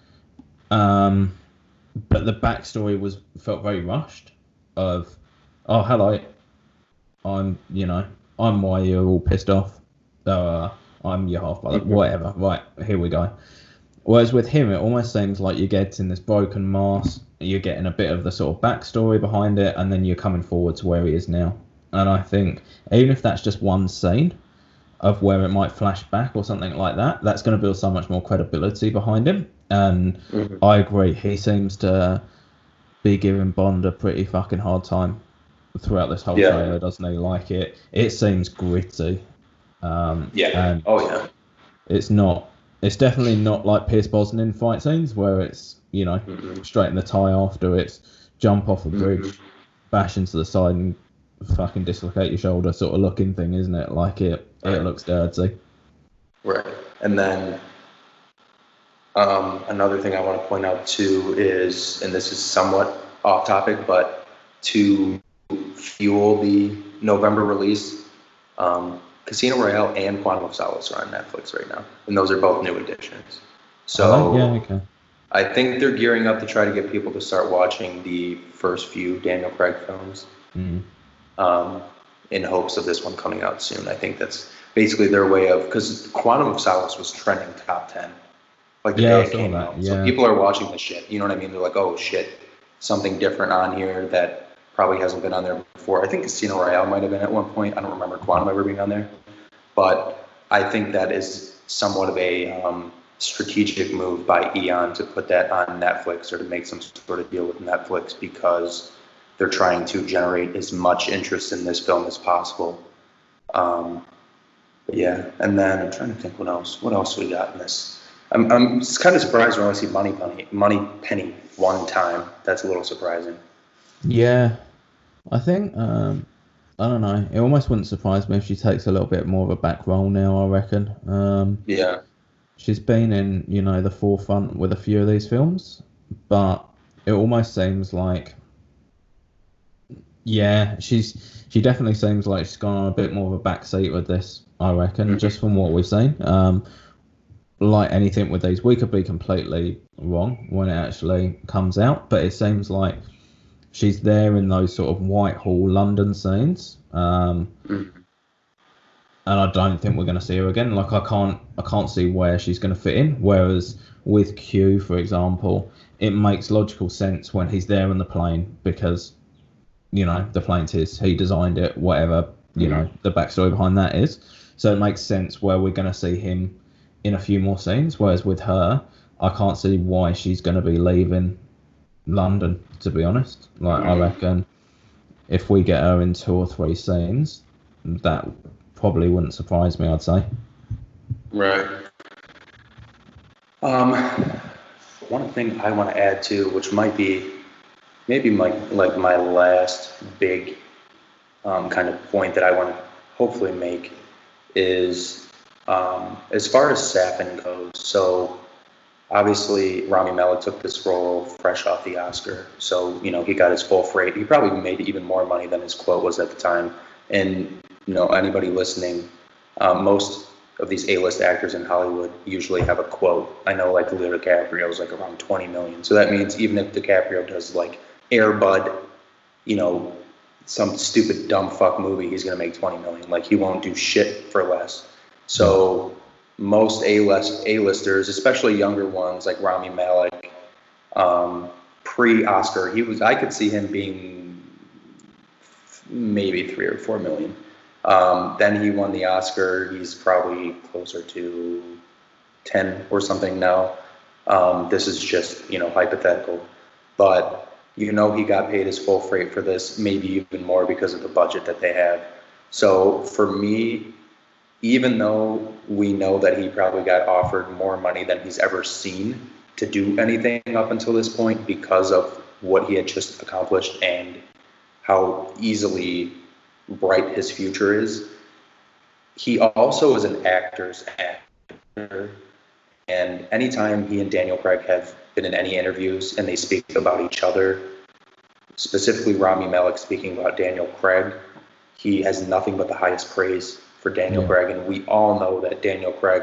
um, but the backstory was felt very rushed. Of, oh, hello, I'm, you know, I'm why you're all pissed off. Uh, I'm your half brother, mm-hmm. whatever. Right, here we go. Whereas with him, it almost seems like you're getting this broken mask, you're getting a bit of the sort of backstory behind it, and then you're coming forward to where he is now. And I think even if that's just one scene of where it might flash back or something like that, that's going to build so much more credibility behind him. And mm-hmm. I agree, he seems to be giving Bond a pretty fucking hard time throughout this whole yeah. trailer, doesn't he? Like, it, it seems gritty. Um, yeah. And oh yeah. It's not. It's definitely not like Pierce Brosnan fight scenes where it's, you know, mm-hmm. straighten the tie after, it's jump off a bridge, mm-hmm. bash into the side and fucking dislocate your shoulder sort of looking thing, isn't it? Like, it, right. it looks dirty. Right. And then um, another thing I want to point out too is, and this is somewhat off topic, but to fuel the November release, um, Casino Royale and Quantum of Solace are on Netflix right now, and those are both new additions. So oh, yeah, okay. I think they're gearing up to try to get people to start watching the first few Daniel Craig films, mm. um, in hopes of this one coming out soon. I think that's basically their way of, because Quantum of Solace was trending top ten, like the yeah, day it came that. out. Yeah. So people are watching the shit. You know what I mean? They're like, oh shit, something different on here that probably hasn't been on there before. I think Casino Royale might have been at one point. I don't remember Quantum ever being on there. But I think that is somewhat of a um, strategic move by Eon to put that on Netflix, or to make some sort of deal with Netflix, because they're trying to generate as much interest in this film as possible. Um, but yeah, and then I'm trying to think what else. What else we got in this? I'm I'm kind of surprised we only see Money Penny, Money Penny one time. That's a little surprising. Yeah, I think um, I don't know. It almost wouldn't surprise me if she takes a little bit more of a back role now, I reckon. Um, yeah. She's been in, you know, the forefront with a few of these films, but it almost seems like, yeah, she's she definitely seems like she's gone on a bit more of a back seat with this. I reckon, just from what we've seen. Um, like anything with these, we could be completely wrong when it actually comes out, but it seems like she's there in those sort of Whitehall London scenes. Um, Mm. and I don't think we're going to see her again. Like I can't, I can't see where she's going to fit in. Whereas with Q, for example, it makes logical sense when he's there on the plane because, you know, the plane's his, he designed it, whatever, you know, the backstory behind that is. So it makes sense where we're going to see him in a few more scenes. Whereas with her, I can't see why she's going to be leaving London, to be honest. Like I reckon if we get her in two or three scenes, that probably wouldn't surprise me, I'd say. Right. Um, one thing I want to add to, which might be maybe my, like my last big um, kind of point that I want to hopefully make is um, as far as Safin goes. So obviously Rami Malek took this role fresh off the Oscar. So, you know, he got his full freight. He probably made even more money than his quote was at the time. And, you know, anybody listening, um, most of these A-list actors in Hollywood usually have a quote. I know like Leo DiCaprio is like around twenty million. So that means even if DiCaprio does like Air Bud, you know, some stupid dumb fuck movie, he's going to make twenty million. Like he won't do shit for less. So most A-list A-listers, especially younger ones like Rami Malek, um, pre-Oscar, he was, I could see him being maybe three or four million. Um, then he won the Oscar. He's probably closer to ten or something now. Um, this is just, you know, hypothetical, but you know, he got paid his full freight for this, maybe even more because of the budget that they have. So for me, even though we know that he probably got offered more money than he's ever seen to do anything up until this point because of what he had just accomplished and how easily bright his future is, he also is an actor's actor. And anytime he and Daniel Craig have been in any interviews and they speak about each other, specifically Rami Malek speaking about Daniel Craig, he has nothing but the highest praise for Daniel Yeah. Craig. And we all know that Daniel Craig,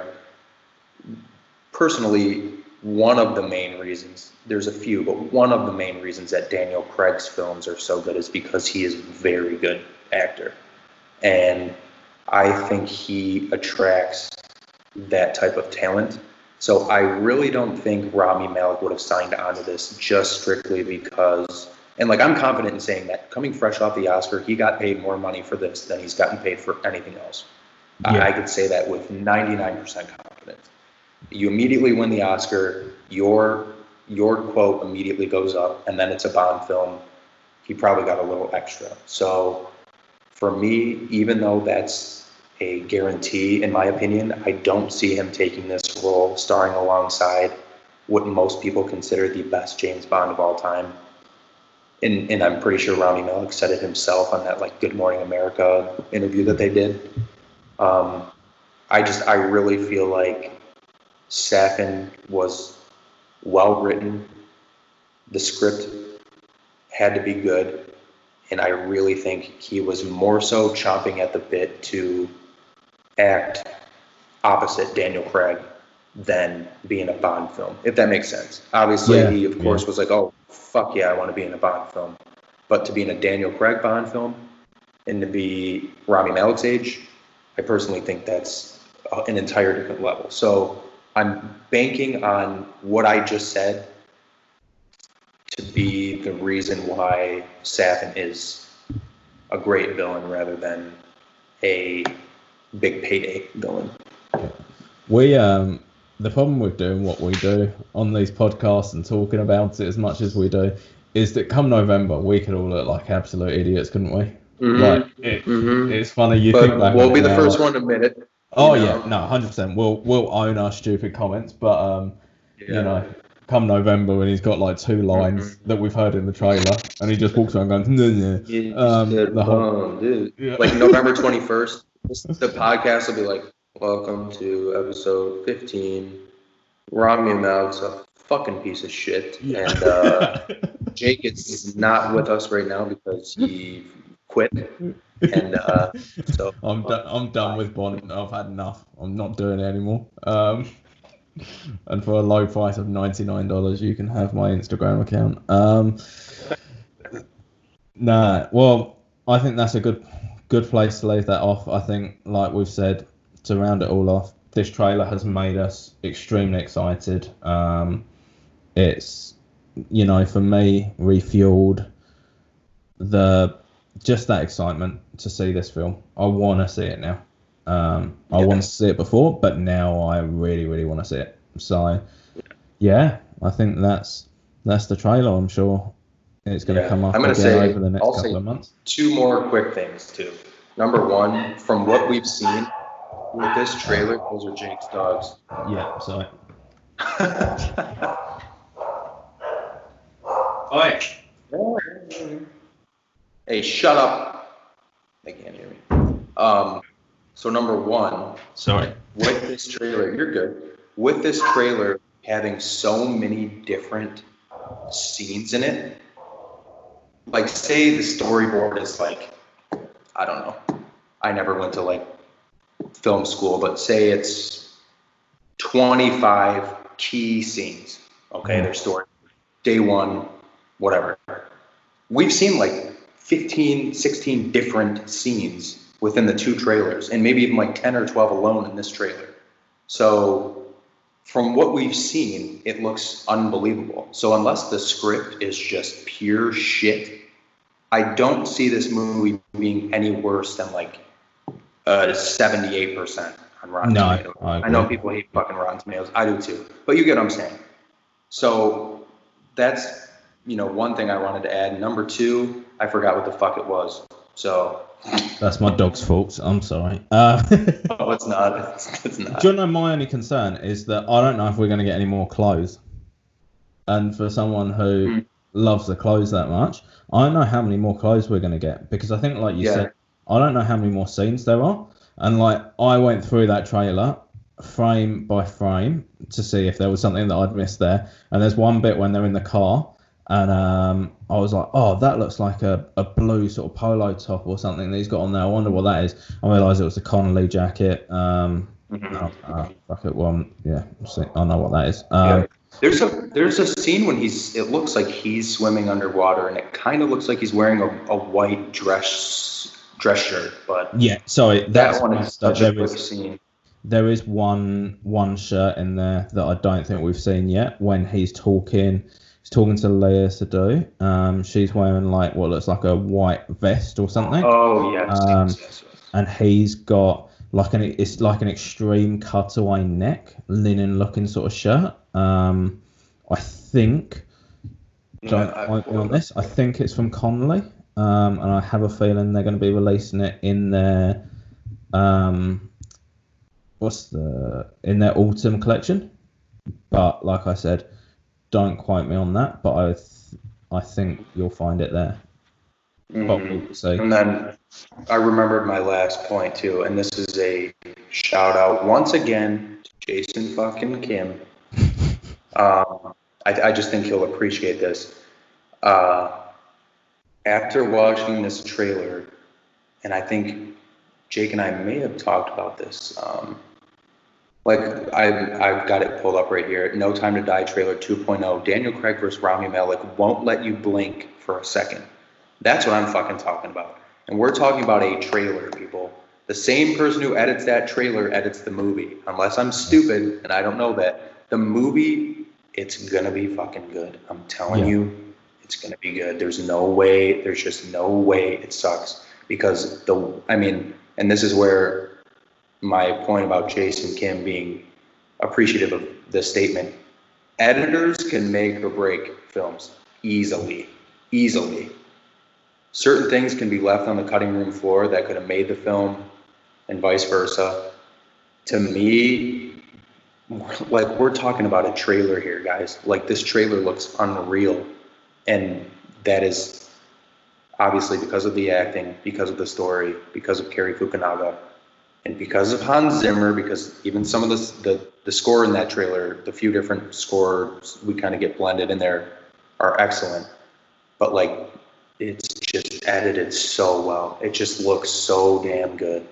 personally, one of the main reasons, there's a few, but one of the main reasons that Daniel Craig's films are so good is because he is a very good actor. And I think he attracts that type of talent. So I really don't think Rami Malek would have signed on to this just strictly because, and like I'm confident in saying that coming fresh off the Oscar, he got paid more money for this than he's gotten paid for anything else. Yeah. I, I could say that with ninety-nine percent confidence. You immediately win the Oscar, your your quote immediately goes up, and then it's a Bond film. He probably got a little extra. So for me, even though that's a guarantee, in my opinion, I don't see him taking this role starring alongside what most people consider the best James Bond of all time. And, and I'm pretty sure Rami Malek said it himself on that like Good Morning America interview that they did. Um, I just, I really feel like Safin was well written. The script had to be good. And I really think he was more so chomping at the bit to act opposite Daniel Craig than be in a Bond film, if that makes sense. Obviously, Yeah, he, of course, yeah. was like, oh, fuck yeah, I want to be in a Bond film. But to be in a Daniel Craig Bond film and to be Rami Malek's age, I personally think that's an entire different level. So I'm banking on what I just said to be the reason why Safin is a great villain rather than a big payday villain. We um the problem with doing what we do on these podcasts and talking about it as much as we do is that come November we could all look like absolute idiots, couldn't we? Mm-hmm. Like it, Mm-hmm. it's funny you But think back. we'll on be it the now, first like- one to admit it. Oh you yeah, know? no, one hundred percent. We'll we'll own our stupid comments, but um Yeah. you know, come November when he's got like two lines that we've heard in the trailer, and he just walks around going, "Nah, nah." You Um, said the whole- Bond, dude. Yeah. Like November twenty-first, the podcast will be like, welcome to episode fifteen. Rami Malek's a fucking piece of shit. Yeah. And uh, Jake is not with us right now because he quit. And uh, so I'm done. I'm done with Bond. I've had enough. I'm not doing it anymore. Um, and for a low price of ninety-nine dollars, you can have my Instagram account. Um, nah. Well, I think that's a good good place to leave that off. I think, like we've said, to round it all off, this trailer has made us extremely excited. Um, it's, you know, for me, refueled the just that excitement to see this film. I want to see it now. Um, I Yeah. wanted to see it before, but now I really, really want to see it. So, yeah, I think that's that's the trailer. I'm sure it's going to Yeah. come up I'm gonna again say- over the next I'll couple say- of months. two more quick things too. Number one, from what we've seen with this trailer, those are Jake's dogs. Yeah, sorry. Oi. Hey, shut up. They can't hear me. Um, so number one, Sorry. with this trailer, you're good. With this trailer having so many different scenes in it, like say the storyboard is like, I don't know. I never went to like film school, but say it's twenty-five key scenes. Okay, Mhm. their story, day one, whatever. We've seen like fifteen, sixteen different scenes within the two trailers, and maybe even like ten or twelve alone in this trailer. So from what we've seen, it looks unbelievable. So unless the script is just pure shit, I don't see this movie being any worse than like uh, seventy-eight percent on Rotten No, Tomatoes. I I know agree. people hate fucking Rotten Tomatoes. I do too. But you get what I'm saying. So that's, you know, one thing I wanted to add. Number two, I forgot what the fuck it was. So, That's my dog's fault. I'm sorry. Uh, oh, it's not. It's, it's not. Do you know my only concern is that I don't know if we're going to get any more clothes. And for someone who Mm. loves the clothes that much, I don't know how many more clothes we're going to get, because I think, like you Yeah. said, I don't know how many more scenes there are. And like I went through that trailer frame by frame to see if there was something that I'd missed there. And there's one bit when they're in the car, and um, I was like, oh, that looks like a, a blue sort of polo top or something that he's got on there. I wonder what that is. I realised it was a Connolly jacket. Um, Mhm. oh, oh, fuck it, well, yeah, see, I know what that is. Um, Yeah. There's a there's a scene when he's it looks like he's swimming underwater, and it kind of looks like he's wearing a, a white dress dress shirt, but yeah, sorry, that's that one is messed up. such a There quick is scene. there is one one shirt in there that I don't think we've seen yet. When he's talking, he's talking to Leia Sadu. Um, she's wearing like what looks like a white vest or something. Oh yes, Um, yes, yes, yes. And he's got like an it's like an extreme cutaway neck linen looking sort of shirt. Um, I think don't Yeah, I- quote me on this. I think it's from Connolly, um, and I have a feeling they're going to be releasing it in their um, what's the in their autumn collection. But like I said, don't quote me on that. But I th- I think you'll find it there. But Mhm. we'll see. And then I remembered my last point too, and this is a shout out once again to Jason fucking Kim. Um, I, I just think he'll appreciate this. Uh, after watching this trailer, and I think Jake and I may have talked about this. Um, like I've, I've got it pulled up right here. No Time to Die trailer two point oh. Daniel Craig versus Rami Malek won't let you blink for a second. That's what I'm fucking talking about. And we're talking about a trailer, people. The same person who edits that trailer edits the movie. Unless I'm stupid and I don't know that. The movie, it's gonna be fucking good. I'm telling Yeah. you, it's gonna be good. There's no way, there's just no way it sucks. Because the, I mean, and this is where my point about Jason Kim being appreciative of this statement. Editors can make or break films easily, easily. Certain things can be left on the cutting room floor that could have made the film, and vice versa. To me, like we're talking about a trailer here, guys. Like this trailer looks unreal, and that is obviously because of the acting, because of the story, because of Cary Fukunaga, and because of Hans Zimmer. Because even some of the the, the score in that trailer, the few different scores we kind of get blended in there, are excellent. But like, it's just just edited so well. It just looks so damn good.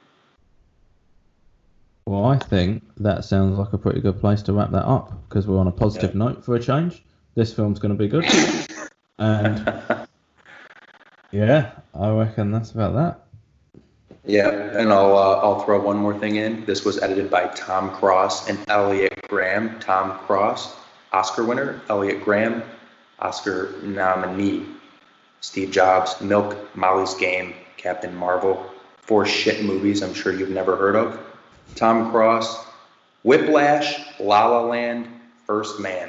Well, I think that sounds like a pretty good place to wrap that up because we're on a positive yeah. note for a change. This film's going to be good. And yeah, I reckon that's about that. Yeah, and I'll uh, I'll throw one more thing in. This was edited by Tom Cross and Elliot Graham. Tom Cross, Oscar winner. Elliot Graham, Oscar nominee. Steve Jobs, Milk, Molly's Game, Captain Marvel. Four shit movies I'm sure you've never heard of. Tom Cross, Whiplash, La La Land, First Man.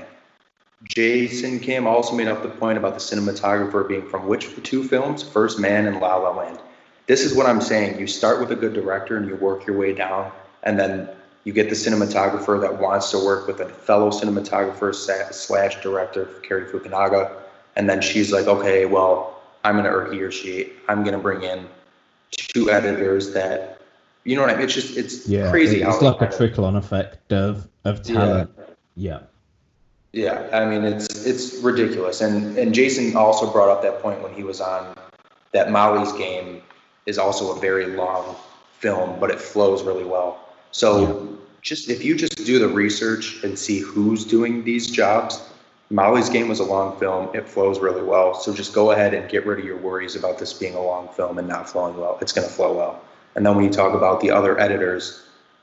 Jason Kim also made up the point about the cinematographer being from which two films? First Man and La La Land. This is what I'm saying. You start with a good director and you work your way down, and then you get the cinematographer that wants to work with a fellow cinematographer slash director, Cary Fukunaga, and then she's like, okay, well, I'm gonna, or he or she, I'm gonna bring in two editors that, you know what I mean? It's just, it's yeah, crazy. It's how like a trickle-on effect of of talent. Yeah. yeah. Yeah, I mean, it's it's ridiculous. And and Jason also brought up that point when he was on that Molly's Game is also a very long film, but it flows really well. So yeah. just if you just do the research and see who's doing these jobs, Molly's Game was a long film. It flows really well. So just go ahead and get rid of your worries about this being a long film and not flowing well. It's going to flow well. And then when you talk about the other editors,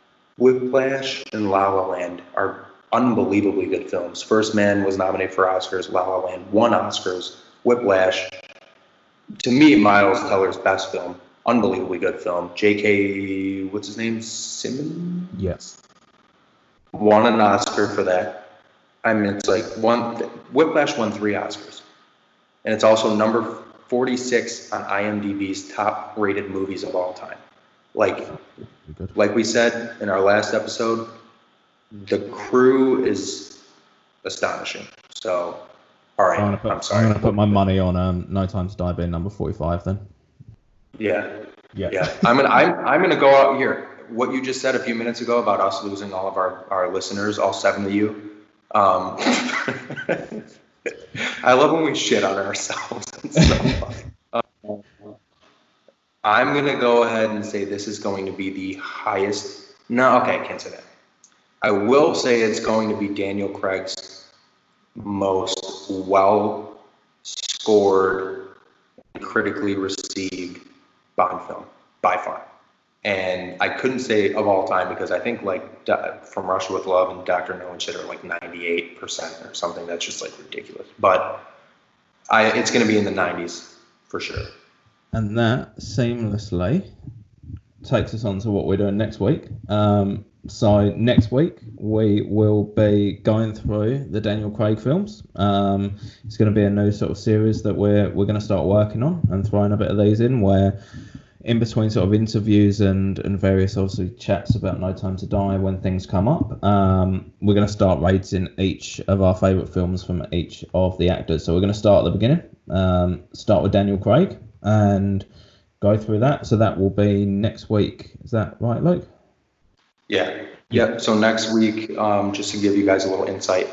Whiplash and La La Land are unbelievably good films. First Man was nominated for Oscars. La La Land won Oscars. Whiplash, to me, Miles Teller's best film. Unbelievably good film. J K, what's his name? Simmons? Yes. Won an Oscar for that. I mean, it's like one. Whiplash won three Oscars, and it's also number forty-six on IMDb's top-rated movies of all time. Like, like we said in our last episode, the crew is astonishing. So, all right, I'm, put, I'm sorry. I'm gonna put my money on um, No Time to Die being number forty-five then. Yeah. Yeah. Yeah. I'm gonna I'm I'm gonna go out here. What you just said a few minutes ago about us losing all of our, our listeners, all seven of you. Um, I love when we shit on ourselves. It's so fun. Um, I'm gonna go ahead and say this is going to be the highest. No, okay, I can't say that. I will say it's going to be Daniel Craig's most well scored, critically received Bond film by far. And I couldn't say of all time because I think like From Russia with Love and Doctor No and shit are like ninety-eight percent or something. That's just like ridiculous. But I, it's going to be in the nineties for sure. And that seamlessly takes us on to what we're doing next week. Um, so next week we will be going through the Daniel Craig films. Um, it's going to be a new sort of series that we're we're going to start working on and throwing a bit of these in where in between sort of interviews and, and various obviously chats about No Time to Die when things come up, um, we're going to start rating each of our favourite films from each of the actors. So we're going to start at the beginning, um, start with Daniel Craig and go through that. So that will be next week. Is that right, Luke? Yeah. Yeah. So next week, um, just to give you guys a little insight,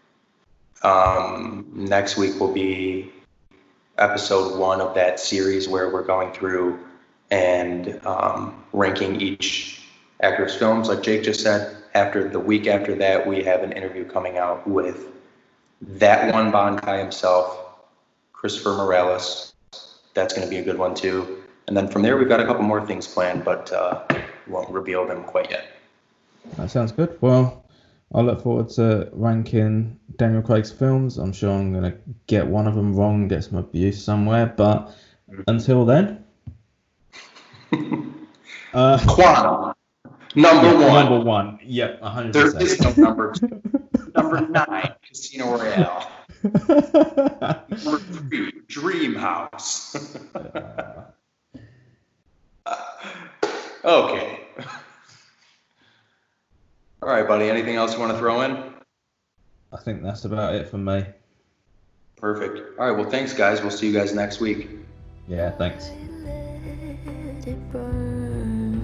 um, next week will be episode one of that series where we're going through and um, ranking each actor's films. Like Jake just said, after the week after that, we have an interview coming out with that one Bond guy himself, Christopher Morales. That's going to be a good one too. And then from there, we've got a couple more things planned, but uh, we won't reveal them quite yet. That sounds good. Well, I look forward to ranking Daniel Craig's films. I'm sure I'm going to get one of them wrong, get some abuse somewhere. But until then, uh, Quantum, number yeah, one. Number one. Yep, one hundred percent. There is no number two. Number nine, Casino Royale. Number three, Dream House. Okay. All right, buddy. Anything else you want to throw in? I think that's about it for me. Perfect. All right. Well, thanks, guys. We'll see you guys next week. Yeah, thanks. Let it burn.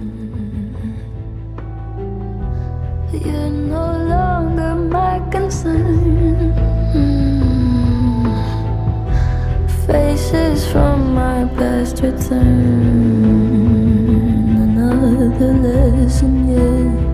You're no longer my concern. faces from my past return. Another lesson, yeah.